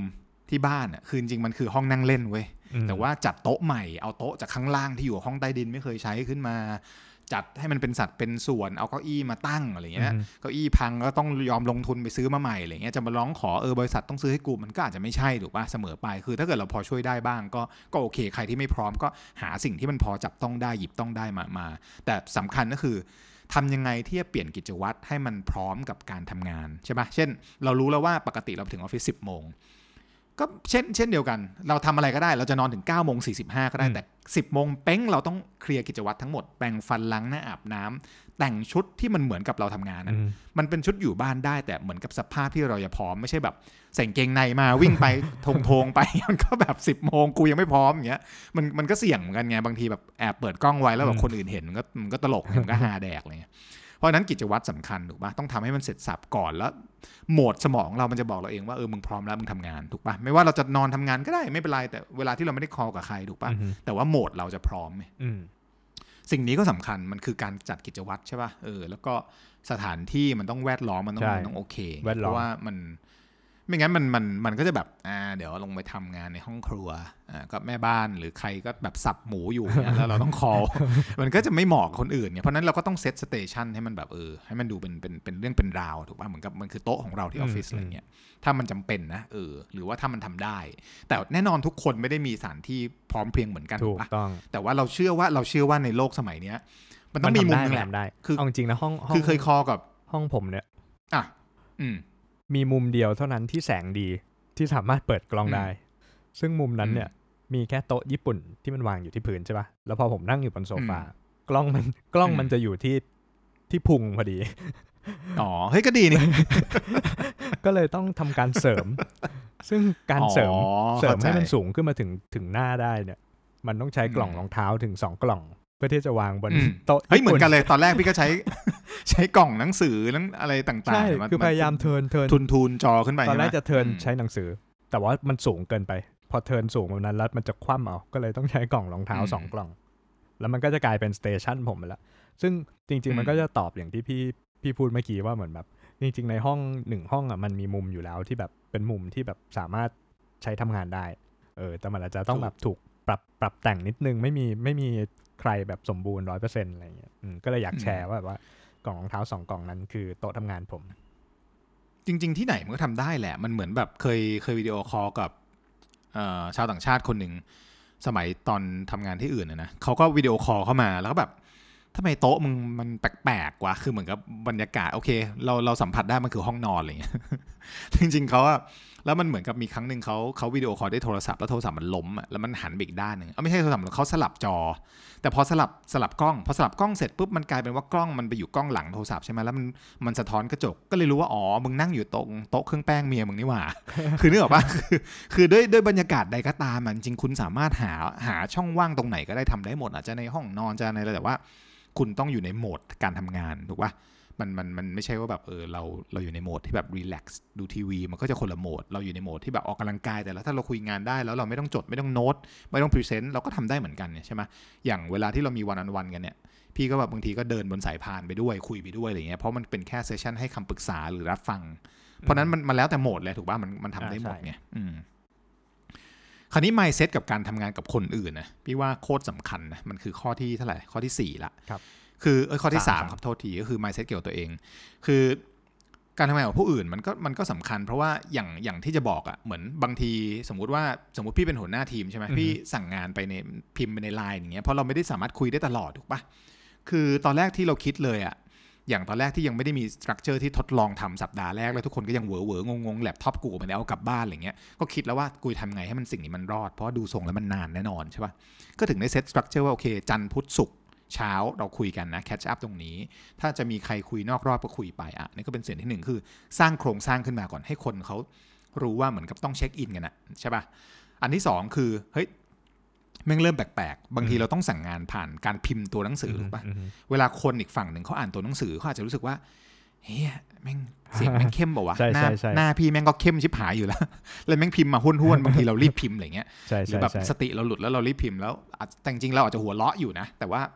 ที่บ้านอ่ะคือจริงๆมันคือห้องนั่งเล่นเว้ยแต่ว่าจัดโต๊ะใหม่เอาโต๊ะจากข้างล่างที่อยู่ห้องใต้ดินไม่เคยใช้ขึ้นมาจัดให้มันเป็นสัดเป็นส่วนเอาเก้าอี้มาตั้งอะไรเงี้ยเก้าอี้พังก็ต้องยอมลงทุนไปซื้อมาใหม่อะไรเงี้ยจะมาร้องขอเออบริษัทต้องซื้อให้กูมันก็อาจจะไม่ใช่ถูกป่ะเสมอไปคือถ้าเกิดเราพอช่วยได้บ้างก็ก็โอเคใครที่ไม่พร้อมก็หาสิ่งที่มันพอจับต้องได้หยิบต้องได้มามาแต่สำคัญก็คือทำยังไงที่จะเปลี่ยนกิจวัตรให้มันพร้อมกับการทำงานใช่ป่ะเช่นเรารู้แล้วว่าปกติเราถึงออฟฟิศสิบโมงก็เช่นเช่นเดียวกันเราทำอะไรก็ได้เราจะนอนถึงเก้าโมงสี่สิบห้าก็ได้แต่สิบโมงเป้งเราต้องเคลียร์กิจวัตรทั้งหมดแปรงฟันล้างหน้าอาบน้ำแต่งชุดที่มันเหมือนกับเราทำงานนะมันเป็นชุดอยู่บ้านได้แต่เหมือนกับสภาพที่เราจะพร้อมไม่ใช่แบบใส่กางเกงในมาวิ่งไปทงทงไปมันก็แบบสิบโมงกูยังไม่พร้อมอย่างเงี้ยมันมันก็เสี่ยงเหมือนกันไงบางทีแบบแอบเปิดกล้องไว้แล้วแบบคนอื่นเห็นมันก็มันก็ตลกมันก็ฮาแดกอะไรเงี้ยเพราะนั้นกิจวัตรสำคัญถูกป่ะต้องทำให้มันเสร็จสับก่อนแล้วโหมดสมองเรามันจะบอกเราเองว่าเออมึงพร้อมแล้วมึงทำงานถูกป่ะไม่ว่าเราจะนอนทำงานก็ได้ไม่เป็นไรแต่เวลาที่เราไม่ได้คอลกับใครถูกป่ะแต่ว่าโหมดเราจะพร้อมไหมสิ่งนี้ก็สำคัญมันคือการจัดกิจวัตรใช่ป่ะเออแล้วก็สถานที่มันต้องแวดล้อมมันต้องมันต้องโอเคเพราะว่ามันไม่งั้นมันมันมันก็จะแบบอ่าเดี๋ยวลงไปทำงานในห้องครัวอ่าก็แม่บ้านหรือใครก็แบบสับหมูอยู่เนี่ยแล้วเราต้องคอล มันก็จะไม่เหมาะกับคนอื่นเนี่ยเพราะนั้นเราก็ต้องเซตสเตชันให้มันแบบเออให้มันดูเป็นเป็นเป็นเรื่องเป็นราวถูกป่ะเหมือนกับมันคือโต๊ะของเราที่ออฟฟิศอะไรเงี้ยถ้ามันจำเป็นนะเออหรือว่าถ้ามันทำได้แต่แน่นอนทุกคนไม่ได้มีสถานที่พร้อมเพรียงเหมือนกันถูกป่ะแต่ว่าเราเชื่อว่าเราเชื่อว่าในโลกสมัยเนี้ยมันต้องมีมุมนึงแหละคือเอาจริงนะห้องคือเคยคอกับห้องผมเนี่ยอ่ะอืมมีมุมเดียวเท่านั้นที่แสงดีที่สามารถเปิดกล้องได้ซึ่งมุมนั้นเนี่ยมีแค่โต๊ะญี่ปุ่นที่มันวางอยู่ที่พื้นใช่ป่ะแล้วพอผมนั่งอยู่บนโซฟากล้องมันกล้องมันจะอยู่ที่ที่พุงพอดีอ๋อเฮ้ยก็ดีนี่ก็เลยต้องทำการเสริมซึ่งการเสริมเสริมให้มันสูงขึ้นมาถึงถึงหน้าได้เนี่ยมันต้องใช้กล่องรองเท้าถึงสองกล่องเพื่อที่จะวางบนโต๊ะเฮ้ยเหมือนกันเลยตอนแรกพี่ก็ใช้ใช้กล่องหนังสือนั้นอะไรต่างๆใช่คือพยายามเทิร์นเทิร์นทุนๆจอขึ้นไปตอนแรกจะเทิร์นใช้หนังสือแต่ว่ามันสูงเกินไปพอเทิร์นสูงแบบนั้นแล้วมันจะคว่ำเอาก็เลยต้องใช้กล่องรองเท้าสองกล่องแล้วมันก็จะกลายเป็นสเตชันผมไปแล้วซึ่งจริงๆมันก็จะตอบอย่างที่พี่พี่พูดเมื่อกี้ว่าเหมือนแบบจริงๆในห้องหนึ่งห้องอ่ะมันมีมุมอยู่แล้วที่แบบเป็นมุมที่แบบสามารถใช้ทำงานได้เออแต่มันอาจจะต้องแบบถูกปรับปรับแต่งนิดนึงไม่มีไม่มีใครแบบสมบูรณ์ ร้อยเปอร์เซ็นต์ อะไรเงี้ยก็เลยอยากแชร์ว่าแบบว่ากล่องรองเท้าสองกล่องนั้นคือโต๊ะทำงานผมจริงๆที่ไหนมันก็ทำได้แหละมันเหมือนแบบเคยเคยวิดีโอคอลกับชาวต่างชาติคนหนึ่งสมัยตอนทำงานที่อื่นนะเขาก็วิดีโอคอลเข้ามาแล้วก็แบบทำไมโต๊ะมึงมันแปลกๆวะคือเหมือนกับบรรยากาศโอเคเราเราสัมผัสได้มันคือห้องนอนอะไรเงี้ยจริงๆเขาอะแล้วมันเหมือนกับมีครั้งหนึ่งเขาเขาวิดีโอคอลได้โทรศัพท์แล้วโทรศัพท์มันล้มอ่ะแล้วมันหันไปอีกด้านนึงเอ้าไม่ใช่โทรศัพท์เขาสลับจอแต่พอสลับสลับกล้องพอสลับกล้องเสร็จปุ๊บมันกลายเป็นว่ากล้องมันไปอยู่กล้องหลังโทรศัพท์ใช่ไหมแล้วมันมันสะท้อนกระจกก็เลยรู้ว่าอ๋อมึงนั่งอยู่ตรงโต๊ะเครื่องแป้งเมียมึงนี่หว่า คือนึกออกป่ะคือคือด้วยด้วยบรรยากาศใดก็ตามมันจริงคุณสามารถหาหาช่องว่างตรงไหนก็ได้ทำได้หมดอาจจะในห้องนอนจะในอะไรแต่ว่าคุณต้องอยู่ในโหมดการทำงานถูกป่ะมันมันมันไม่ใช่ว่าแบบเออเราเราอยู่ในโหมดที่แบบรีแลกซ์ดูทีวีมันก็จะคนละโหมดเราอยู่ในโหมดที่แบบออกกำลังกายแต่แล้วถ้าเราคุยงานได้แล้วเราไม่ต้องจดไม่ต้องโน้ตไม่ต้องพรีเซนต์เราก็ทำได้เหมือนกันเนี่ยใช่ไหมอย่างเวลาที่เรามีวันออนวันกันเนี่ยพี่ก็แบบบางทีก็เดินบนสายพานไปด้วยคุยไปด้วยอะไรเงี้ยเพราะมันเป็นแค่เซสชั่นให้คำปรึกษาหรือรับฟังเพราะนั้นมันมันแล้วแต่โหมดเลยถูกป่ะมันมันทำได้หมดไงคราวนี้ mindset กับการทำงานกับคนอื่นนะพี่ว่าโคตรสำคัญนะมันคือข้อที่เท่าไหร่ข้อที่สี่ละคือเออข้อที่สามครับโทษทีก็คือ mindset เกี่ยวกับตัวเองคือการทำงานกับผู้อื่นมันก็มันก็สำคัญเพราะว่าอย่างอย่างที่จะบอกอ่ะเหมือนบางทีสมมุติว่าสมมุติพี่เป็นหัวหน้าทีมใช่ไหมพี่สั่งงานไปในพิมพ์ไปในไลน์อย่างเงี้ยเพราะเราไม่ได้สามารถคุยได้ตลอดถูกปะคือตอนแรกที่เราคิดเลยอ่ะอย่างตอนแรกที่ยังไม่ได้มีสตรัคเจอร์ที่ทดลองทำสัปดาห์แรกแล้วทุกคนก็ยังเหวอเหวงงๆแล็ปท็อปกูไปแล้วเอากลับบ้านอะไรเงี้ยก็คิดแล้วว่ากูทำไงให้มันสิ่งนี้มันรอดเพราะดูทรงแล้วมันนานแน่นอนใช่ปะก็ถึงได้เซตสตรัคเจอร์ว่าโอเคจันทร์พุธศุกร์เช้าเราคุยกันนะแคชอัพตรงนี้ถ้าจะมีใครคุยนอกรอบก็คุยไปอ่ะนี่ก็เป็นส่วนที่หนึ่งคือสร้างโครงสร้างขึ้นมาก่อนให้คนเขารู้ว่าเหมือนกับต้องเช็คอินกันนะใช่ป่ะอันที่สองคือเฮ้ยแม่งเริ่มแปลกๆบางทีเราต้องสั่งงานผ่านการพิมพ์ตัวหนังสือถูกป่ะเวลาคนอีกฝั่งหนึ่งเขาอ่านตัวหนังสือเขาอาจจะรู้สึกว่าเฮ้ยแม่งเสียงแม่งเข้มป่าววะหน้าหน้าพี่แม่งก็เข้มชิบหายอยู่แล้วเลยแม่งพิมพ์มาห้วนๆบางทีเรารีบพิมพ์อะไรเงี้ยหรือแบบสติเราหลุดแล้วเรารีบพิมพ์แล้วแต่จริงๆเราอาจจะหัวเราะอยู่นะแต่ว่า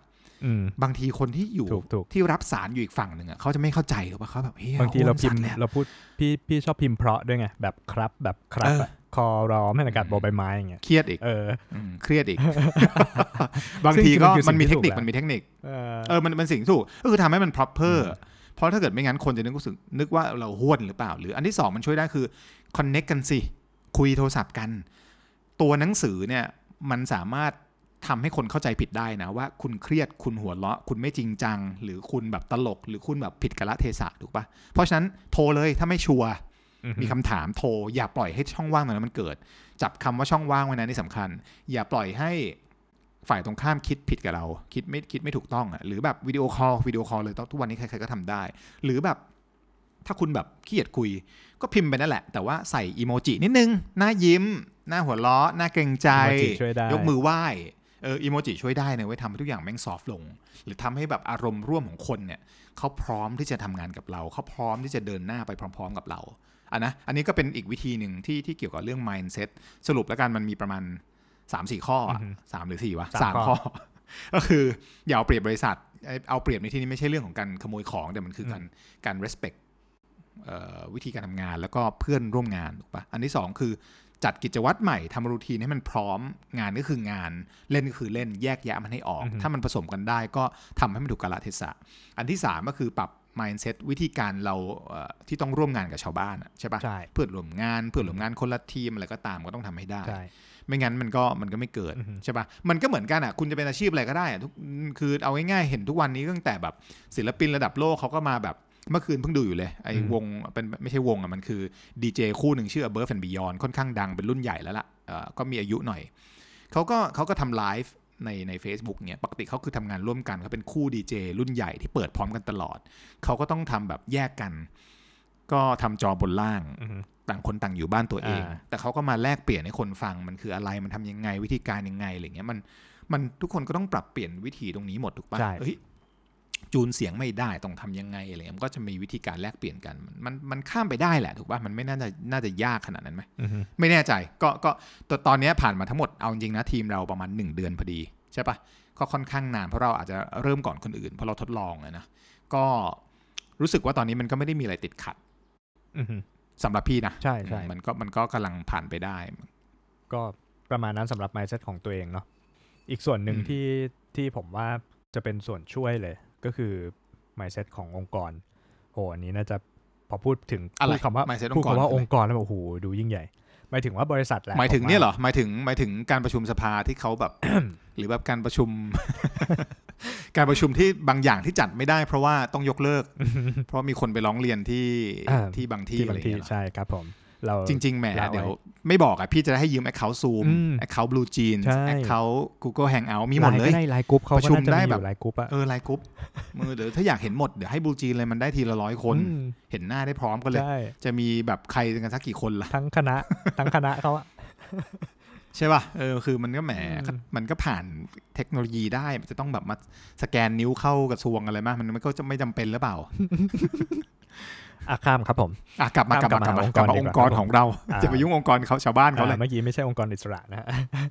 บางทีคนที่อยู่ที่รับสารอยู่อีกฝั่งหนึ่งอ่ะเขาจะไม่เข้าใจหรือว่าเขาแบบเฮ้ยบางทีเราพิมพ์เราพูดพี่พี่ชอบพิมพ์เพราะด้วยไงแบบครับแบบครับคอรอไม่อากาศบอใบไม้อย่างเงี้ยเครียดอีกเออเครียดอีก บางทีก็มันมีเทคนิคมันมีเทคนิคเออมันมันสิ่งถูกก็คือทำให้มัน proper เพราะถ้าเกิดไม่งั้นคนจะนึกรู้สึกนึกว่าเราห้วนหรือเปล่าหรืออันที่สองมันช่วยได้คือ connect กันสิคุยโทรศัพท์กันตัวหนังสือเนี่ยมันสามารถทำให้คนเข้าใจผิดได้นะว่าคุณเครียดคุณหัวเราะคุณไม่จริงจังหรือคุณแบบตลกหรือคุณแบบผิดกาลเทศะถูกปะเพราะฉะนั้นโทรเลยถ้าไม่ชัวร์มีคำถามโทรอย่าปล่อยให้ช่องว่างตรงนั้นมันเกิดจับคำว่าช่องว่างไว้นะนี่สำคัญอย่าปล่อยให้ฝ่ายตรงข้ามคิดผิดกับเราคิดไม่คิดไม่ถูกต้องอ่ะหรือแบบวิดีโอคอลวิดีโอคอลเลยทุกวันนี้ใครๆก็ทำได้หรือแบบถ้าคุณแบบขี้เกียจคุยก็พิมพ์ไปนั่นแหละแต่ว่าใส่อีโมจินิดนึงหน้ายิ้มหน้าหัวเราะหน้าเกรงใจยกมือไหว้เอออีโมจิช่วยได้นะไว้ทำให้ทุกอย่างแม่งซอฟต์ลงหรือทำให้แบบอารมณ์ร่วมของคนเนี่ยเขาพร้อมที่จะทำงานกับเราเขาพร้อมที่จะเดินหน้าไปพร้อมๆกับเราอ่ะนะอันนี้ก็เป็นอีกวิธีหนึ่งที่ที่เกี่ยวกับเรื่อง mindset สรุปแล้วกันมันมีประมาณ สามสี่ ข้อสามหรือสี่วะสามข้อก็คืออย่าเอาเปรียบบริษัทเอาเปรียบในที่นี้ไม่ใช่เรื่องของการขโมยของแต่มันคือการการ respect วิธีการทำงานแล้วก็เพื่อนร่วมงานถูกปะอันที่สองคือจัดกิจวัตรใหม่ทำรูทีนให้มันพร้อมงานก็คืองานเล่นก็คือเล่นแยกแยะมันให้ออกถ้ามันผสมกันได้ก็ทำให้มันถูกกาลเทศะอันที่สามก็คือปรับ mindset วิธีการเราที่ต้องร่วมงานกับชาวบ้านใช่ปะเพื่อนร่วมงานเพื่อนร่วมงานคนละทีมอะไรก็ตามก็ต้องทำให้ได้ไม่งั้นมันก็มันก็ไม่เกิดใช่ปะมันก็เหมือนกันอ่ะคุณจะเป็นอาชีพอะไรก็ได้ทุกคือเอาง่ายๆเห็นทุกวันนี้ตั้งแต่แบบศิลปินระดับโลกเขาก็มาแบบเมื่อคืนเพิ่งดูอยู่เลยไอ้วงเป็นไม่ใช่วงอ่ะมันคือดีเจคู่หนึ่งชื่อ Above and Beyond ค่อนข้างดังเป็นรุ่นใหญ่แล้วล่ะก็มีอายุหน่อยเขาก็เขาก็ทำไลฟ์ในใน Facebook เนี่ยปกติเขาคือทำงานร่วมกันเขาเป็นคู่ดีเจรุ่นใหญ่ที่เปิดพร้อมกันตลอดเขาก็ต้องทำแบบแยกกันก็ทำจอบนล่างต่างคนต่างอยู่บ้านตัวเองแต่เขาก็มาแลกเปลี่ยนให้คนฟังมันคืออะไรมันทำยังไงวิธีการยังไงอะไรเงี้ยมันมันทุกคนก็ต้องปรับเปลี่ยนวิธีตรงนี้หมดถูกป่ะเฮ้ยจูนเสียงไม่ได้ต้องทำยังไงอะไรเงี้ยมันก็จะมีวิธีการแลกเปลี่ยนกันมันมันข้ามไปได้แหละถูกป่ะมันไม่น่าจะน่าจะยากขนาดนั้นไหม uh-huh. ไม่แน่ใจก็ก็ตอนนี้ผ่านมาทั้งหมดเอาจริงนะทีมเราประมาณหนึ่งเดือนพอดีใช่ป่ะก็ค่อนข้างนานเพราะเราอาจจะเริ่มก่อนคนอื่นเพราะเราทดลองนะก็รู้สึกว่าตอนนี้มันก็ไม่ได้มีอะไรติดขัด uh-huh. สำหรับพี่นะใช่ใช่มันก็มันก็กำลังผ่านไปได้ก็ประมาณนั้นสำหรับ mindset ของตัวเองเนาะอีกส่วนหนึ่งที่ที่ผมว่าจะเป็นส่วนช่วยเลยก็คือ mindset ขององค์กรโหอันนี้น่าจะพอพูดถึงพูดคำว่าพูดคำว่าองค์กรแล้วโอ้โหดูยิ่งใหญ่หมายถึงว่าบริษัทแหละหมายถึงเนี่ยเหรอหมายถึงหมายถึงการประชุมสภาที่เขาแบบ หรือแบบการประชุม การประชุมที่บางอย่างที่จัดไม่ได้เพราะว่าต้องยกเลิก เพราะมีคนไปร้องเรียนที่ที่บางที่อะไรอย่างเงี้ยใช่ครับผมจริงๆแหมเดี๋ยวไม่บอกอ่ะพี่จะให้ยืม account Zoom account Blue Jeans account Google Hangout มีหมดเลยในไลน์กรุ๊ปเขาประชุมได้แบบไลน์กรุ๊ปอ่ะเออไลน์กรุ๊ปมือเดี๋ยวถ้าอยากเห็นหมดเดี๋ยวให้ Blue Jeans เลยมันได้ทีละร้อยคนเห็นหน้าได้พร้อมกันเลยจะมีแบบใครกันสักกี่คนล่ะทั้งคณะทั้งคณะเขาอ่ะใช่ป่ะเออคือมันก็แหมมันก็ผ่านเทคโนโลยีได้จะต้องแบบมาสแกนนิ้วเข้ากระทรวงอะไรมากมันก็จะไม่จำเป็นหรือเปล่าอ่ะข้ามครับผมอ่ะกลับมากลับมากลับมากลับมาองค์กรของเราจะไปยุ่งองค์กรเขาชาวบ้านเขาเลยเมื่อกี้ไม่ใช่องค์กรอิสระนะฮะ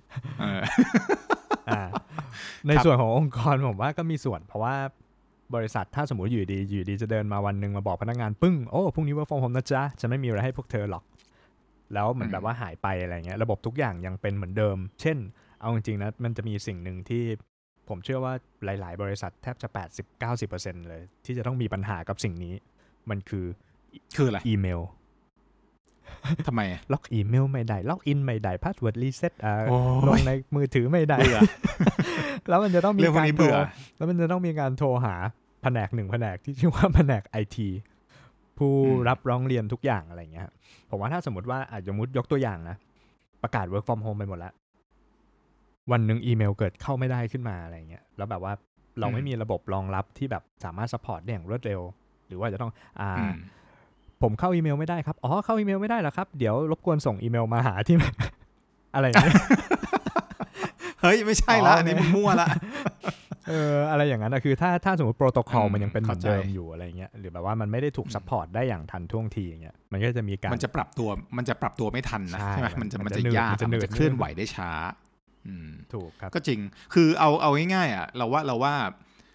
ในส่วนขององค์กรผมว่าก็มีส่วนเพราะว่าบริษัทถ้าสมมติอยู่ดีอยู่ดีจะเดินมาวันนึงมาบอกพนักงานปึ้งโอ้พรุ่งนี้ work from home นะจ๊ะจะไม่มีอะไรให้พวกเธอหรอกแล้วเหมือนแบบว่าหายไปอะไรเงี้ยระบบทุกอย่างยังเป็นเหมือนเดิมเช่นเอาจริงๆนะมันจะมีสิ่งหนึ่งที่ผมเชื่อว่าหลายๆบริษัทแทบจะ แปดสิบถึงเก้าสิบเปอร์เซ็นต์ เลยที่จะต้องมีปัญหากับสิ่งนี้มันคือคืออะไรอีเมลทำไมล็อกอีเมลไม่ได้ล็อกอินไม่ได้พาสเวิร์ดรีเซ็ตอ่าลงในมือถือไม่ได้แล้วมันจะต้องมีการโทรแล้วมันจะต้องมีการโทรหาแผนกหนึ่งแผนกที่ชื่อว่าแผนก ไอ ที ผู้รับร้องเรียนทุกอย่างอะไรเงี้ยผมว่าถ้าสมมติว่าอาจจะมุดยกตัวอย่างนะประกาศ work from home ไปหมดแล้ววันนึงอีเมลเกิดเข้าไม่ได้ขึ้นมาอะไรเงี้ยแล้วแบบว่าเราไม่มีระบบรองรับที่แบบสามารถซัพพอร์ตได้อย่างรวดเร็วหรือว่าจะต้องอ่าผมเข้าอีเมลไม่ได้ครับอ๋อเข้าอีเมลไม่ได้เหรอครับเดี๋ยวรบกวนส่งอีเมลมาหาที่ อะไรอย่างเงี้ยเฮ้ยไม่ใช่ละอันนี้มึงมั่วละเอออะไรอย่างนั้นนะคือถ้าถ้าสมมติโปรโตคอลมันยังเป็นเหมือนเดิมอยู่อะไรเงี้ยหรือแบบว่ามันไม่ได้ถูกซัพพอร์ตได้อย่างทันท่วงทีอย่างเงี้ยมันก็จะมีการมันจะปรับตัวมันจะปรับตัวไม่ทันนะใช่ไหมมันจะมันจะยากมันจะเคลื่อนไหวได้ช้าถูกครับก็จริงคือเอาเอาง่ายๆอ่ะเราว่าเราว่า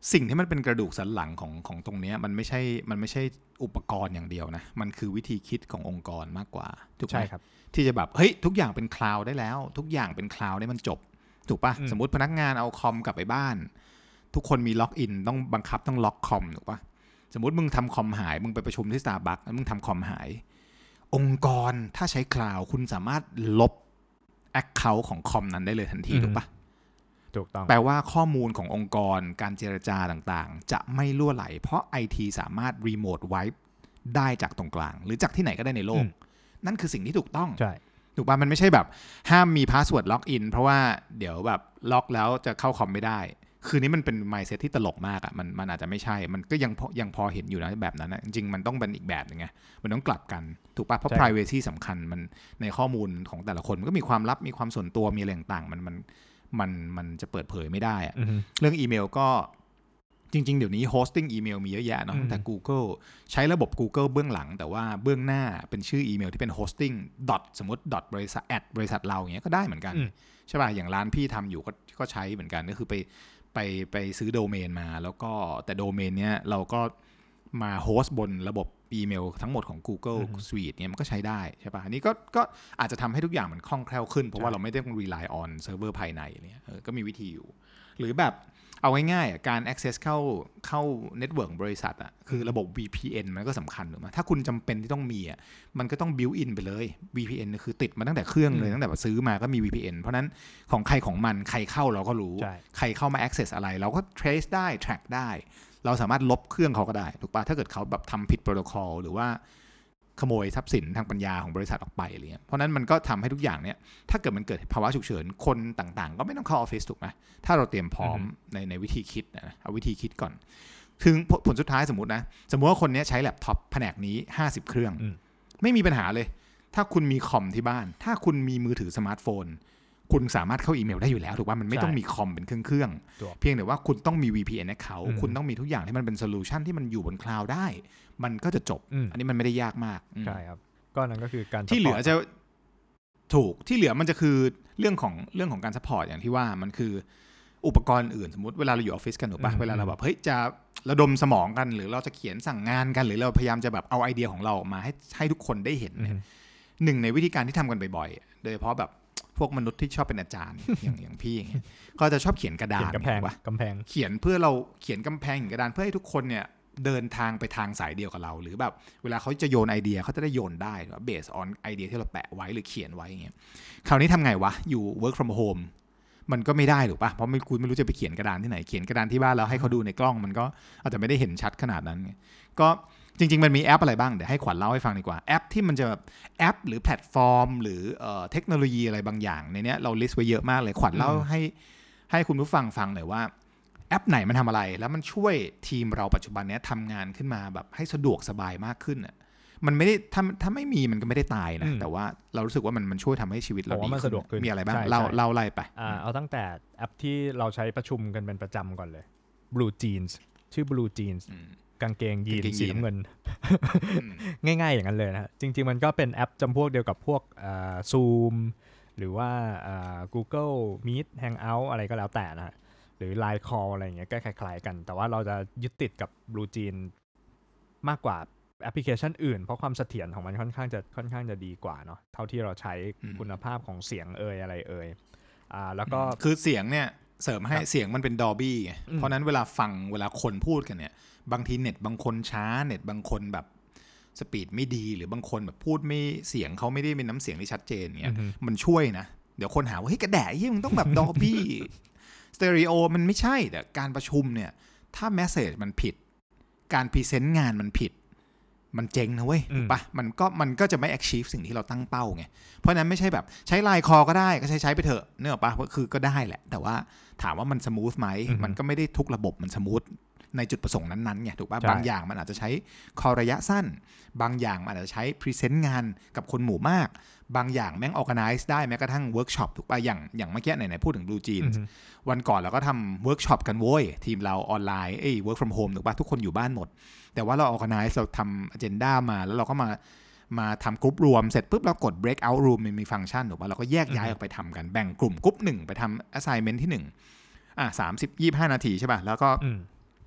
สิ่งที่มันเป็นกระดูกสันหลังของของตรงนี้มันไม่ใช่มันไม่ใช่อุปกรณ์อย่างเดียวนะมันคือวิธีคิดขององค์กรมากกว่าถูกไหมใช่ครับที่จะแบบเฮ้ยทุกอย่างเป็นคลาวด์ได้แล้วทุกอย่างเป็นคลาวด์ได้มันจบถูกปะสมมติพนักงานเอาคอมกลับไปบ้านทุกคนมีล็อกอินต้องบังคับต้องล็อกคอมถูกปะสมมติมึงทำคอมหายมึงไปประชุมที่ Starbucks แล้วมึงทำคอมหายองค์กรถ้าใช้คลาวด์คุณสามารถลบ Account ของคอมนั้นได้เลยทันทีถูกปะถูกต้องแปลว่าข้อมูลขององค์กรการเจรจาต่างๆจะไม่รั่วไหลเพราะ ไอ ที สามารถ remote wipe ได้จากตรงกลางหรือจากที่ไหนก็ได้ในโลกนั่นคือสิ่งที่ถูกต้องใช่ถูกป่ะมันไม่ใช่แบบห้ามมีพาสเวิร์ดล็อกอินเพราะว่าเดี๋ยวแบบล็อกแล้วจะเข้าคอมไม่ได้คือนี้มันเป็น mindset ที่ตลกมากอ่ะมันมันอาจจะไม่ใช่มันก็ยังยังพอเห็นอยู่นะแบบนั้นนะจริงๆมันต้องเป็นอีกแบบนึงไงมันต้องกลับกันถูกป่ะเพราะ privacy สำคัญมันในข้อมูลของแต่ละคนมันก็มีความลับมีความส่วนตัวมีอะไรต่างๆมันมันมันมันจะเปิดเผยไม่ได้อะเรื่องอีเมลก็จริงๆเดี๋ยวนี้โฮสติ้งอีเมลมีเยอะแยะเนาะแต่ Google ใช้ระบบ Google เบื้องหลังแต่ว่าเบื้องหน้าเป็นชื่ออีเมลที่เป็นโฮสติ้งสมมติบริษัทแอดบริษัทเราอย่างเงี้ยก็ได้เหมือนกันใช่ป่ะอย่างร้านพี่ทำอยู่ก็ก็ใช้เหมือนกันก็คือไปไปไปซื้อโดเมนมาแล้วก็แต่โดเมนเนี้ยเราก็มาโฮสต์บนระบบอีเมลทั้งหมดของ Google Suite เนี่ยมันก็ใช้ได้ใช่ป่ะอันนี้ก็ก็อาจจะทำให้ทุกอย่างมันคล่องแคล่วขึ้นเพราะว่าเราไม่ได้ต้อง rely on เซิร์ฟเวอร์ภายในเนี่ยเออก็มีวิธีอยู่หรือแบบเอาง่ายๆการ access เข้าเข้า network บริษัทอ่ะคือระบบ วี พี เอ็น มันก็สำคัญถูกไหมถ้าคุณจำเป็นที่ต้องมีอ่ะมันก็ต้อง build in ไปเลย วี พี เอ็น คือติดมาตั้งแต่เครื่องเลยตั้งแต่ซื้อมาก็มี วี พี เอ็น เพราะนั้นของใครของมันใครเข้าเราก็รู้ใครเข้ามา access อะไรเราก็ trace ได้ track ได้เราสามารถลบเครื่องเขาก็ได้ถูกป่ะถ้าเกิดเขาแบบทำผิดโปรโตคอลหรือว่าขโมยทรัพย์สินทางปัญญาของบริษัทออกไปอะไรเงี้ยเพราะนั้นมันก็ทำให้ทุกอย่างเนี้ยถ้าเกิดมันเกิดภาวะฉุกเฉินคนต่างๆก็ไม่ต้องเข้าออฟฟิศถูกไหมถ้าเราเตรียมพร้อมในในวิธีคิดนะเอาวิธีคิดก่อนถึงผลสุดท้ายสมมตินะสมมติว่าคนนี้ใช้แล็ปท็อปแผนกนี้ห้าสิบเครื่องไม่มีปัญหาเลยถ้าคุณมีคอมที่บ้านถ้าคุณมีมือถือสมาร์ทโฟนคุณสามารถเข้าอีเมลได้อยู่แล้วถูกป่ะมันไม่ต้องมีคอมเป็นเครื่องๆเพียงแต่ว่าคุณต้องมี วี พี เอ็น account คุณต้องมีทุกอย่างที่มันเป็นโซลูชันที่มันอยู่บนคลาวด์ได้มันก็จะจบอันนี้มันไม่ได้ยากมากใช่ครับก็นั่นก็คือการที่เหลือจะถูกที่เหลือมันจะคือเรื่องของเรื่องของการซัพพอร์ตอย่างที่ว่ามันคืออุปกรณ์อื่นสมมติเวลาเราอยู่ออฟฟิศกันถูกป่ะเวลาเราแบบเฮ้ยจะระดมสมองกันหรือเราจะเขียนสั่งงานกันหรือเราพยายามจะแบบเอาไอเดียของเรามาให้ให้ทุกคนได้เห็นเนี่ยหนึ่งในวิธีการที่ทำกันบ่อยๆโดยเฉพาะแบบพวกมนุษย์ที่ชอบเป็นอาจารย์ อย่างอย่างพี่อย่างเงี้ยก็จะชอบเขียนกระดานกำแพงกำแพงเขียนเพื่อเราเขียนกำแพงกระดานเพื่อให้ทุกคนเนี่ยเดินทางไปทางสายเดียวกับเราหรือแบบเวลาเขาจะโยนไอเดียเขาจะได้โยนได้เบสออนไอเดียที่เราแปะไว้หรือเขียนไว้อย่างเงี้ยคราวนี้ทำไงวะอยู่ work from home มันก็ไม่ได้หรือปะเพราะไม่คุณไม่รู้จะไปเขียนกระดานที่ไหนเขียนกระดานที่บ้านแล้วให้เขาดูในกล้องมันก็อาจจะไม่ได้เห็นชัดขนาดนั้นก็จริงๆมันมีแอปอะไรบ้างเดี๋ยวให้ขวัญเล่าให้ฟังดีกว่าแอปที่มันจะแอปหรือแพลตฟอร์มหรือเอ่อเทคโนโลยีอะไรบางอย่างในเนี้ยเราลิสต์ไว้เยอะมากเลยขวัญเล่าให้ให้คุณผู้ฟังฟังหน่อยว่าแอปไหนมันทำอะไรแล้วมันช่วยทีมเราปัจจุบันนี้ทำงานขึ้นมาแบบให้สะดวกสบายมากขึ้นอ่ะมันไม่ได้ถ้าถ้าไม่มีมันก็ไม่ได้ตายนะแต่ว่าเรารู้สึกว่ามันมันช่วยทำให้ชีวิตเราดีขึ้นมีอะไรบ้างเล่าเล่าไล่ไปอ่าเอาตั้งแต่แอปที่เราใช้ประชุมกันเป็นประจำก่อนเลย Blue Jeans ชื่อ Blue Jeans กางเกงยีนสีน้ำเงิน ง่ายๆอย่างนั้นเลยนะจริงๆมันก็เป็นแอปจำพวกเดียวกับพวกอ่า Zoom หรือว่าอ่า Google Meet Hangout อะไรก็แล้วแต่นะหรือ ไลน์ Call อะไรอย่างเงี้ยก็คล้ายๆกันแต่ว่าเราจะยึดติดกับ Blue Jeans มากกว่าแอปพลิเคชันอื่นเพราะความเสถียรของมันค่อนข้างจะค่อนข้างจะดีกว่าเนาะเท่าที่เราใช้คุณภาพของเสียงเอ่ยอะไรเอ่ยอ่าแล้วก็คือเสียงเนี่ยเสริมให้เสียงมันเป็น Dolby ไงเพราะนั้นเวลาฟังเวลาคนพูดกันเนี่ยบางทีเน็ตบางคนช้าเน็ตบางคนแบบสปีดไม่ดีหรือบางคนแบบพูดไม่เสียงเขาไม่ได้เป็นน้ำเสียงที่ชัดเจนเนี่ยมันช่วยนะเดี๋ยวคนหาว่าเฮ้ยกระแดะยิ่งต้องแบบ Dolby สเตอริโอมันไม่ใช่แต่การประชุมเนี่ยถ้าแมสเสจมันผิดการพรีเซนต์งานมันผิดมันเจ๊งนะเว้ยถูกปะมันก็มันก็จะไม่ achieve สิ่งที่เราตั้งเป้าไงเพราะนั้นไม่ใช่แบบใช้ ไลน์ Call ก็ได้ก็ใช้ใช้ไปเถอะเนอะปะคือก็ได้แหละแต่ว่าถามว่ามันสมูทไหมมันก็ไม่ได้ทุกระบบมันสมูทในจุดประสงค์นั้นๆไงถูกปะบางอย่างมันอาจจะใช้ call ระยะสั้นบางอย่างมันอาจจะใช้ present งานกับคนหมู่มากบางอย่างแม่ง organize ได้แม้กระทั่ง workshop ถูกปะอย่างอย่างเมื่อกี้ไหนๆพูดถึง Blue Jeans วันก่อนเราก็ทำ workshop กันโว้ยทีมเราออนไลน์เอ้ย work from home ถูกปะทุกคนอยู่บ้านหมดแต่ว่าเรา organize เราทำ agenda มาแล้วเราก็มามาทำกลุ่มรวมเสร็จปุ๊บเรากด breakout room มันมีฟังก์ชันถูกปะเราก็แยกย้ายออกไปทำกันแบ่งกลุ่มกลุ่มหนึ่งไปทำ assignment ที่หนึ่งอ่ะสามสิบ ยี่สิบห้านาทีใช่ป่ะแล้วก็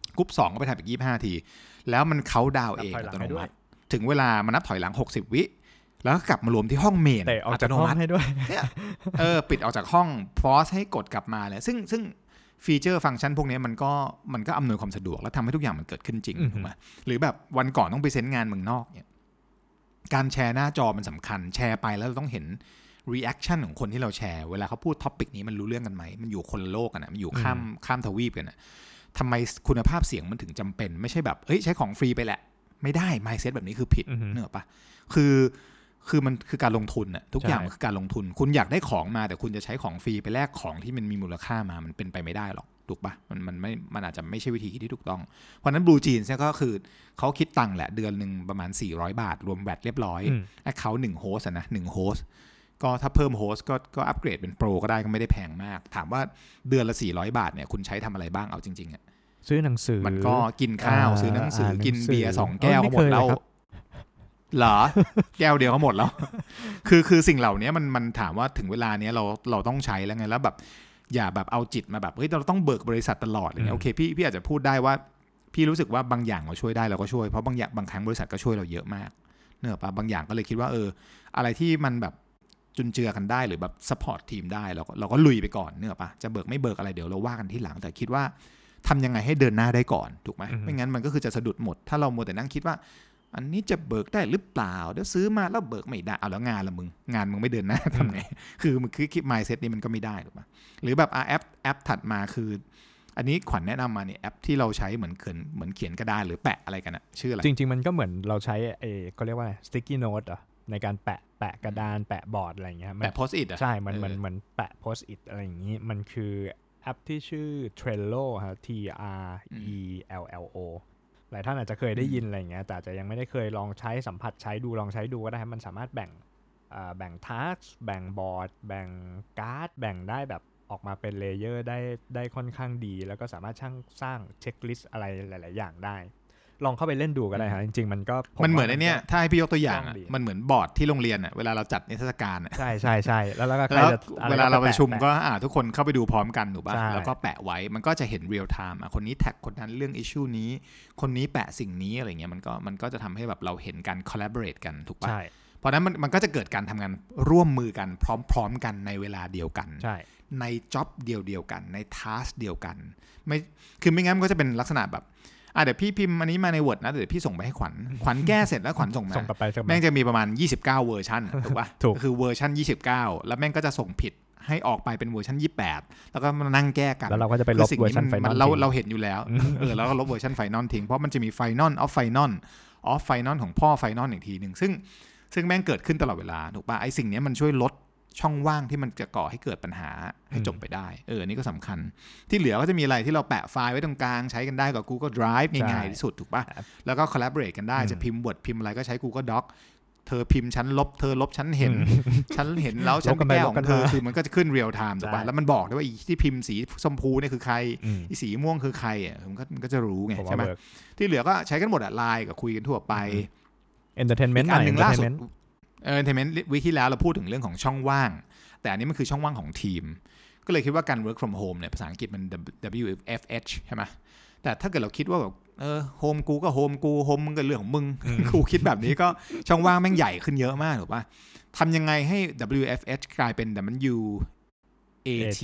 กรุ๊ปสองก็ไปถ่ายอีกยี่สิบห้านาทีแล้วมันเค้าดาวน์เองอัตโนมัติถึงเวลามันนับถอยหลังหกสิบวิแล้วก็กลับมารวมที่ห้องเมนอัตโนมัติให้ด้วยเนี่ยเออปิดออกจากห้องฟอร์สให้กดกลับมาเลยซึ่งซึ่งฟีเจอร์ฟังก์ชันพวกนี้มันก็มันก็อำนวยความสะดวกแล้วทำให้ทุกอย่างมันเกิดขึ้นจริงถูกไหมหรือแบบวันก่อนต้องไปเซ็นงานเมืองนอกเนี่ยการแชร์หน้าจอมันสำคัญแชร์ไปแล้วเราต้องเห็นreaction ของคนที่เราแชร์เวลาเขาพูดท็อปิกนี้มันรู้เรื่องกันไหมมันอยู่คนละโลกกันนะมันอยู่ข้ามข้ามทวีปกันนะทำไมคุณภาพเสียงมันถึงจำเป็นไม่ใช่แบบเฮ้ยใช้ของฟรีไปแหละไม่ได้ mindset แบบนี้คือผิดเนอะปะคือคือมันคือการลงทุนน่ะทุกอย่างมันคือการลงทุนคุณอยากได้ของมาแต่คุณจะใช้ของฟรีไปแลกของที่มันมีมูลค่ามามันเป็นไปไม่ได้หรอกถูกปะมันมันไม่มันอาจจะไม่ใช่วิธีที่ถูกต้องเพราะนั้น Blue Jeans เนี่ยก็คือเขาคิดตังค์แหละเดือนนึงประมาณสี่ร้อยบาทรวมแวตเรียบร้อยแอคเคาท์หนึ่งโฮสต์นะหนึ่งโฮสต์ก็ถ้าเพิ่มโฮสต์ก็ก็อัปเกรดเป็นโปรก็ได้ก็ไม่ได้แพงมากถามว่าเดือนละสี่ร้อยบาทเนี่ยคุณใช้ทำอะไรบ้างเอาจริงๆอ่ะซื้อหนังสือมันก็กินข้าวซื้อหนังสือกินเบียร์สองแก้วก็หมดแล้วเหรอแก้วเดียวก็หมดแล้วคือคือสิ่งเหล่านี้มันมันถามว่าถึงเวลาเนี้ยเราเราต้องใช้แล้วไงแล้วแบบอย่าแบบเอาจิตมาแบบเฮ้ยเราต้องเบิกบริษัทตลอดอะไรเงี้ยโอเคพี่พี่อาจจะพูดได้ว่าพี่รู้สึกว่าบางอย่างเราช่วยได้เราก็ช่วยเพราะบางอย่างบางครั้งบริษัทก็ช่วยเราเยอะมากเนอะป่ะบางอย่างก็เลยคิดว่าเอออะไรที่มันแบบจุนเจือกันได้หรือแบบซัพพอร์ตทีมได้เราก็เราก็ลุยไปก่อนเนอะป่ะจะเบิกไม่เบิกอะไรเดี๋ยวเราว่ากันที่หลังแต่คิดว่าทำยังไงให้เดินหน้าได้ก่อนถูกไหมไม่งั้นมันก็คือจะสะดุดหมดถ้าเรามัวแต่นั่งคิดว่าอันนี้จะเบิกได้หรือเปล่าเดี๋ยวซื้อมาแล้วเบิกไม่ได้เอาแล้วงานละมึงงานมึงไม่เดินหน้าทำไงคือมันคือคิด mindset นี้มันก็ไม่ได้ถูกป่ะหรือแบบแอปแอปถัดมาคืออันนี้ขวัญแนะนำมาเนี่ยแอปที่เราใช้เหมือนเขียนเหมือนเขียนกระดาษหรือแปะอะไรกันอะชื่ออะไรจริงๆมันก็เหมือนเราใช้เอก็เรียกว่า sticky note อ่ะในการแปะแปะกระดานแปะบอร์ดอะไรอย่างเงี้ยแปะ post it อ่ะใช่มันมันเหมือนแปะ post it อะไรอย่างงี้มันคือแอปที่ชื่อ Trello ฮะ T R E L L O หลายท่านอาจจะเคยได้ยินอะไรอย่างเงี้ยแต่จะยังไม่ได้เคยลองใช้สัมผัสใช้ดูลองใช้ดูก็ได้มันสามารถแบ่งแบ่ง task แบ่งบอร์ดแบ่งการ์ดแบ่งได้แบบออกมาเป็นเลเยอร์ได้ได้ค่อนข้างดีแล้วก็สามารถช่างสร้างเช็คลิสต์อะไรหลายๆอย่างได้ลองเข้าไปเล่นดูก็ได้ฮะจริงๆมันก็มันเหมือนไอ้นี่ถ้าให้พี่ยกตัวอย่างมันเหมือนบอร์ดที่โรงเรียนอ่ะเวลาเราจัดนิทรรศการใช่ใช่ใช่แล้วแล้วก็เวลาเราประชุมก็ทุกคนเข้าไปดูพร้อมกันถูกป่ะแล้วก็แปะไว้มันก็จะเห็นเรียลไทม์อ่ะคนนี้แท็กคนนั้นเรื่องอิชชูนี้คนนี้แปะสิ่งนี้อะไรเงี้ยมันก็มันก็จะทำให้แบบเราเห็นการ collaborate กันถูกป่ะเพราะนั้นมันมันก็จะเกิดการทำงานร่วมมือกันพร้อมๆกันในเวลาเดียวกันในจ็อบเดียวเดียวกันในทัสเดียวกันไม่คือไม่งั้นมันก็จะเป็นลักษณะแบบอ่ะเดี๋ยวพี่พิมพ์อันนี้มาใน Word นะเดี๋ยวพี่ส่งไปให้ขวัญขวัญแก้เสร็จแล้วขวัญส่งมาแม่งจะมีประมาณยี่สิบเก้าเวอร์ชันถูกป่ะก็คือเวอร์ชันยี่สิบเก้าแล้วแม่งก็จะส่งผิดให้ออกไปเป็นเวอร์ชันยี่สิบแปดแล้วก็มานั่งแก้กันแล้วเราก็จะไปลบเวอร์ชันไฟนอลเราเราเห็นอยู่แล้วเออแล้วก็ลบเวอร์ชันไฟนอลทิ้งเพราะมันจะมีไฟนอลออฟไฟนอลออฟไฟนอลของพ่อไฟนอลอีกทีนึงซึ่งซึ่งแม่งเกิดขึ้นตลอดเวลาถูกป่ะไอ้สิ่งนี้มันช่วยลดช่องว่างที่มันจะก่อให้เกิดปัญหาให้จบไปได้เออนี่ก็สำคัญที่เหลือก็จะมีอะไรที่เราแปะไฟล์ไว้ตรงกลางใช้กันได้กับ Google Drive ง่ายๆที่สุดถูกป่ะแล้วก็ collaborate กันได้จะพิมพ์ Word พิมพ์อะไรก็ใช้ Google Doc เธอพิมพ์ฉันลบเธอลบฉันเห็นฉันเห็นแล้วฉันแก้ของเธอคือมันก็จะขึ้น real time ถูกป่ะแล้วมันบอกด้วยว่าอีที่พิมพ์สีชมพูเนี่ยคือใครอีสีม่วงคือใครอ่ะมันก็มันก็จะรู้ไงใช่ไหมที่เหลือก็ใช้กันหมดอะไลน์กับคุยกันทั่วไป entertainment อันนึงล่าสุดเออ entertainment วิธีแล้วเราพูดถึงเรื่องของช่องว่างแต่อันนี้มันคือช่องว่างของทีมก็เลยคิดว่าการ work from home เนี่ยภาษาอังกฤษมัน ดับเบิลยู เอฟ เอช ใช่ไหมแต่ถ้าเกิดเราคิดว่าแบบเออโฮมกูก็โฮมกูโฮมมึงก็เรื่องของมึงกูคิดแบบนี้ก็ช่องว่างแม่งใหญ่ขึ้นเยอะมากถูกป่ะทำยังไงให้ ดับเบิลยู เอฟ เอช กลายเป็น ดับเบิลยู เอ ที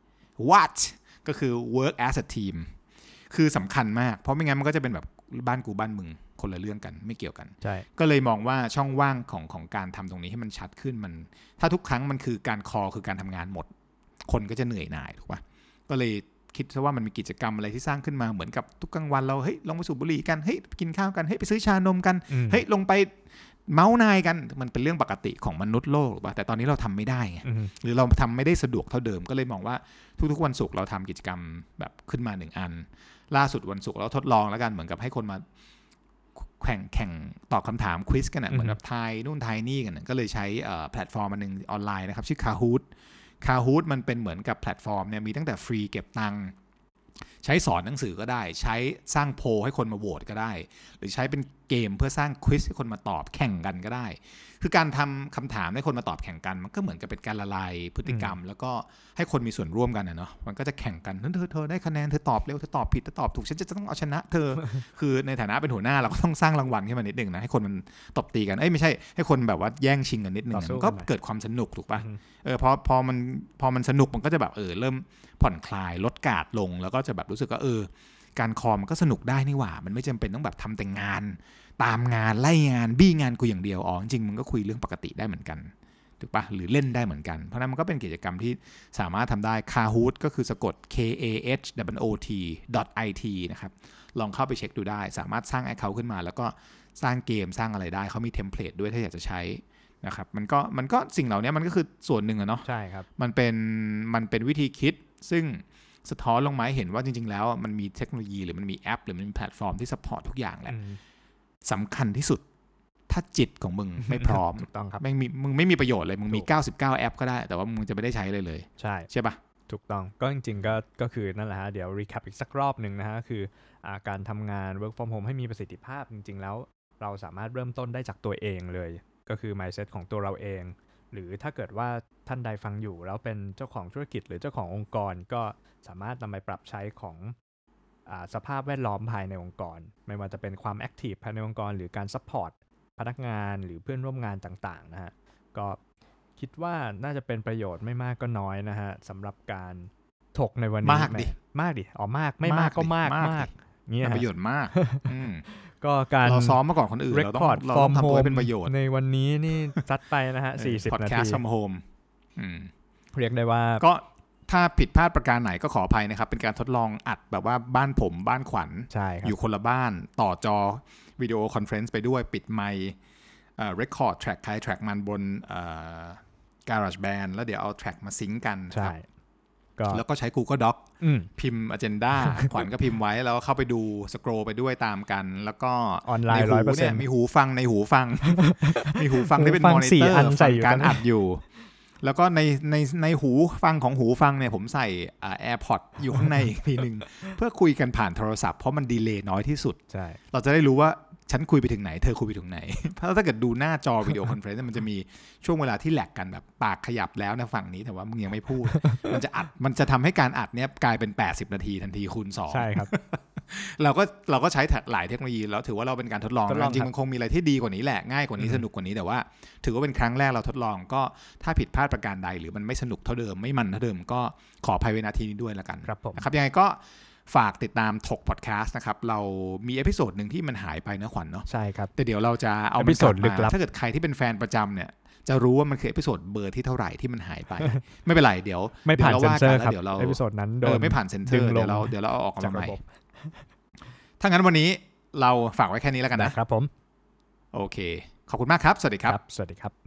what ก็คือ work as a team คือสำคัญมากเพราะไม่งั้นมันก็จะเป็นแบบบ้านกูบ้านมึงคนละเรื่องกันไม่เกี่ยวกันก็เลยมองว่าช่องว่างของของการทำตรงนี้ให้มันชัดขึ้นมันถ้าทุกครั้งมันคือการคอคือการทำงานหมดคนก็จะเหนื่อยหน่ายถูกป่ะก็เลยคิดซะว่ามันมีกิจกรรมอะไรที่สร้างขึ้นมาเหมือนกับทุกกลางวันเราเฮ้ยลงไปสูบบุหรี่กันเฮ้ยกินข้าวกันเฮ้ยไปซื้อชานมกันเฮ้ยลงไปเมาส์นายกันมันเป็นเรื่องปกติของมนุษย์โลกถูกป่ะแต่ตอนนี้เราทำไม่ได้ไงหรือเราทำไม่ได้สะดวกเท่าเดิมก็เลยมองว่าทุกๆวันศุกร์เราทำกิจกรรมแบบขึ้นมาหนึ่งอันล่าสุดวันศุกร์เราทดลองแล้วกันเหมือนกับให้คนมาแข่งแข่งตอบคำถามควิสกันนะเหมือนกับทายนู่นทายนี่กันนะก็เลยใช้แพลตฟอร์มอันนึงออนไลน์นะครับชื่อ Kahoot Kahoot มันเป็นเหมือนกับแพลตฟอร์มเนี่ยมีตั้งแต่ฟรีเก็บตังค์ใช้สอนหนังสือก็ได้ใช้สร้างโพลให้คนมาโหวตก็ได้หรือใช้เป็นเกมเพื่อสร้างควิซให้คนมาตอบแข่งกันก็ได้คือการทำคำถามให้คนมาตอบแข่งกันมันก็เหมือนกับเป็นการละลายพฤติกรรมแล้วก็ให้คนมีส่วนร่วมกันนะเนาะมันก็จะแข่งกันเธอเธอได้คะแนนเธอตอบเร็วเธอตอบผิดเธอตอบถูกฉันจะต้องเอาชนะเธอ คือในฐานะเป็นหัวหน้าเราก็ต้องสร้างรางวัลขึ้นมานิดนึงนะให้คนมันตบตีกันเอ้ยไม่ใช่ให้คนแบบว่าแย่งชิงกันนิดนึงมันก็เกิดความสนุกถูกป่ะเออพอพอมันพอมันสนุกมันก็จะแบบเออเริ่มผ่อนคลายลดการ์ดลงแล้วก็จะแบบรู้สึกว่าเออการคอมมันก็สนุกได้นี่หว่ามันไม่จำเป็นต้องแบบทำแต่งานตามงานไล่งานบี้งานกูอย่างเดียวอ๋อจริงๆมันก็คุยเรื่องปกติได้เหมือนกันถูกปะหรือเล่นได้เหมือนกันเพราะนั้นมันก็เป็นกิจกรรมที่สามารถทำได้ Kahoot ก็คือสะกด K A H O O T .it นะครับลองเข้าไปเช็คดูได้สามารถสร้าง account ขึ้นมาแล้วก็สร้างเกมสร้างอะไรได้เขามีเทมเพลตด้วยถ้าอยากจะใช้นะครับมันก็มันก็สิ่งเหล่านี้มันก็คือส่วนหนึ่งอะเนาะใช่ครับมันเป็นมันเป็นวิธีคิดซึ่งสะท้อนลงมาให้เห็นว่าจริงๆแล้วมันมีเทคโนโลยีหรือมันมีแอปหรือมันมีแพลตฟอร์มที่ซัพพอร์ตทุกอย่างแหละสำคัญที่สุดถ้าจิตของมึงไม่พร้อมถูกต้องครับไม่มีมึงไม่มีประโยชน์เลยมึงมีเก้าสิบเก้าแอปก็ได้แต่ว่ามึงจะไม่ได้ใช้เลยเลยใช่ใช่ปะถูกต้องก็จริงๆก็ก็คือนั่นแหละฮะเดี๋ยวรีแคปอีกสักรอบนึงนะฮะคืออาการทำงาน work from home ให้มีประสิทธิภาพจริงๆแล้วเราสามารถเริ่มต้นได้จากตัวเองเลยก็คือ mindset ของตัวเราเองหรือถ้าเกิดว่าท่านใดฟังอยู่แล้วเป็นเจ้าของธุรกิจหรือเจ้าขององค์กรก็สามารถนำไปปรับใช้ของอ่าสภาพแวดล้อมภายในองค์กรไม่ว่าจะเป็นความแอคทีฟภายในองค์กรหรือการซัพพอร์ตพนักงานหรือเพื่อนร่วมงานต่างๆนะฮะก็คิดว่าน่าจะเป็นประโยชน์ไม่มากก็น้อยนะฮะสำหรับการถกในวันนี้มากดิมากดิอ๋อมากไม่มากก็มากมากเงี้ยประโยชน์มากก็การเราซ้อมมาก่อนคนอื่นเราต้องเราต้องทำตัวให้เป็นประโยชน์ในวันนี้นี่ซัดไปนะฮะสี่สิบนาที Podcast from home เรียกได้ว่าก็ถ้าผิดพลาดประการไหนก็ขออภัยนะครับเป็นการทดลองอัดแบบว่าบ้านผมบ้านขวัญอยู่คนละบ้านต่อจอวิดีโอคอนเฟรนซ์ไปด้วยปิดไมค์เอ่อ record track ใคร track มันบนเอ่อ GarageBand แล้วเดี๋ยวเอา track มาซิงค์กันครับแล้วก็ใช้ Google Doc พิมพ์ agenda ขวัญก็พิมพ์ไว้แล้วเข้าไปดูสครอลไปด้วยตามกันแล้วก็ออนไลน์ ร้อยเปอร์เซ็นต์มีหูฟังในหูฟังมีหูฟังที่เป็นมอนิเตอร์ฟังการอัดอยู่แล้วก็ในในในหูฟังของหูฟังเนี่ยผมใส่อ่า AirPods อยู่ข้างในอีกทีนึงเพื่อคุยกันผ่านโทรศัพท์เพราะมันดีเลย์น้อยที่สุดใช่เราจะได้รู้ว่าฉันคุยไปถึงไหนเธอคุยไปถึงไหนเพราะถ้าเกิดดูหน้าจอวิดีโอคอนเฟรนซ์มันจะมีช่วงเวลาที่แลกกันแบบปากขยับแล้วนะฝั่งนี้แต่ว่ามึงยังไม่พูดมันจะอัดมันจะทำให้การอัดเนี้ยกลายเป็นแปดสิบนาทีทันทีคูณสองใช่ครับเราก็เราก็ใช้หลายเทคโนโลยีแล้วถือว่าเราเป็นการทดลองจริงๆมันคงมีอะไรที่ดีกว่านี้แหละง่ายกว่านี้สนุกกว่านี้แต่ว่าถือว่าเป็นครั้งแรกเราทดลองก็ถ้าผิดพลาดประการใดหรือมันไม่สนุกเท่าเดิมไม่มันเท่าเดิมก็ขออภัยไว้ณที่นี้ด้วยละกันนะครับยังไงก็ฝากติดตามถกพอดแคสต์นะครับเรามีเอพิโซดหนึ่งที่มันหายไปนะขวัญเนาะใช่ครับแต่เดี๋ยวเราจะเอาเอพิโซดลึกลับถ้าเกิดใครที่เป็นแฟนประจำเนี่ยจะรู้ว่ามันคือเอพิโซดเบอร์ที่เท่าไหร่ที่มันหายไปไม่เป็นไรเดี๋ยวไม่ผ่านเซ็นเซอร์ครับเดี๋ยวเราเอพิโซดนั้นโดนไม่ผ่านเซ็นเซอร์เดี๋ยวเราเดี๋ยวเราเอาออกมาใหม่ถ้างั้นวันนี้เราฝากไว้แค่นี้แล้วกันนะครับผมโอเคขอบคุณมากครับสวัสดีครับสวัสดีครับ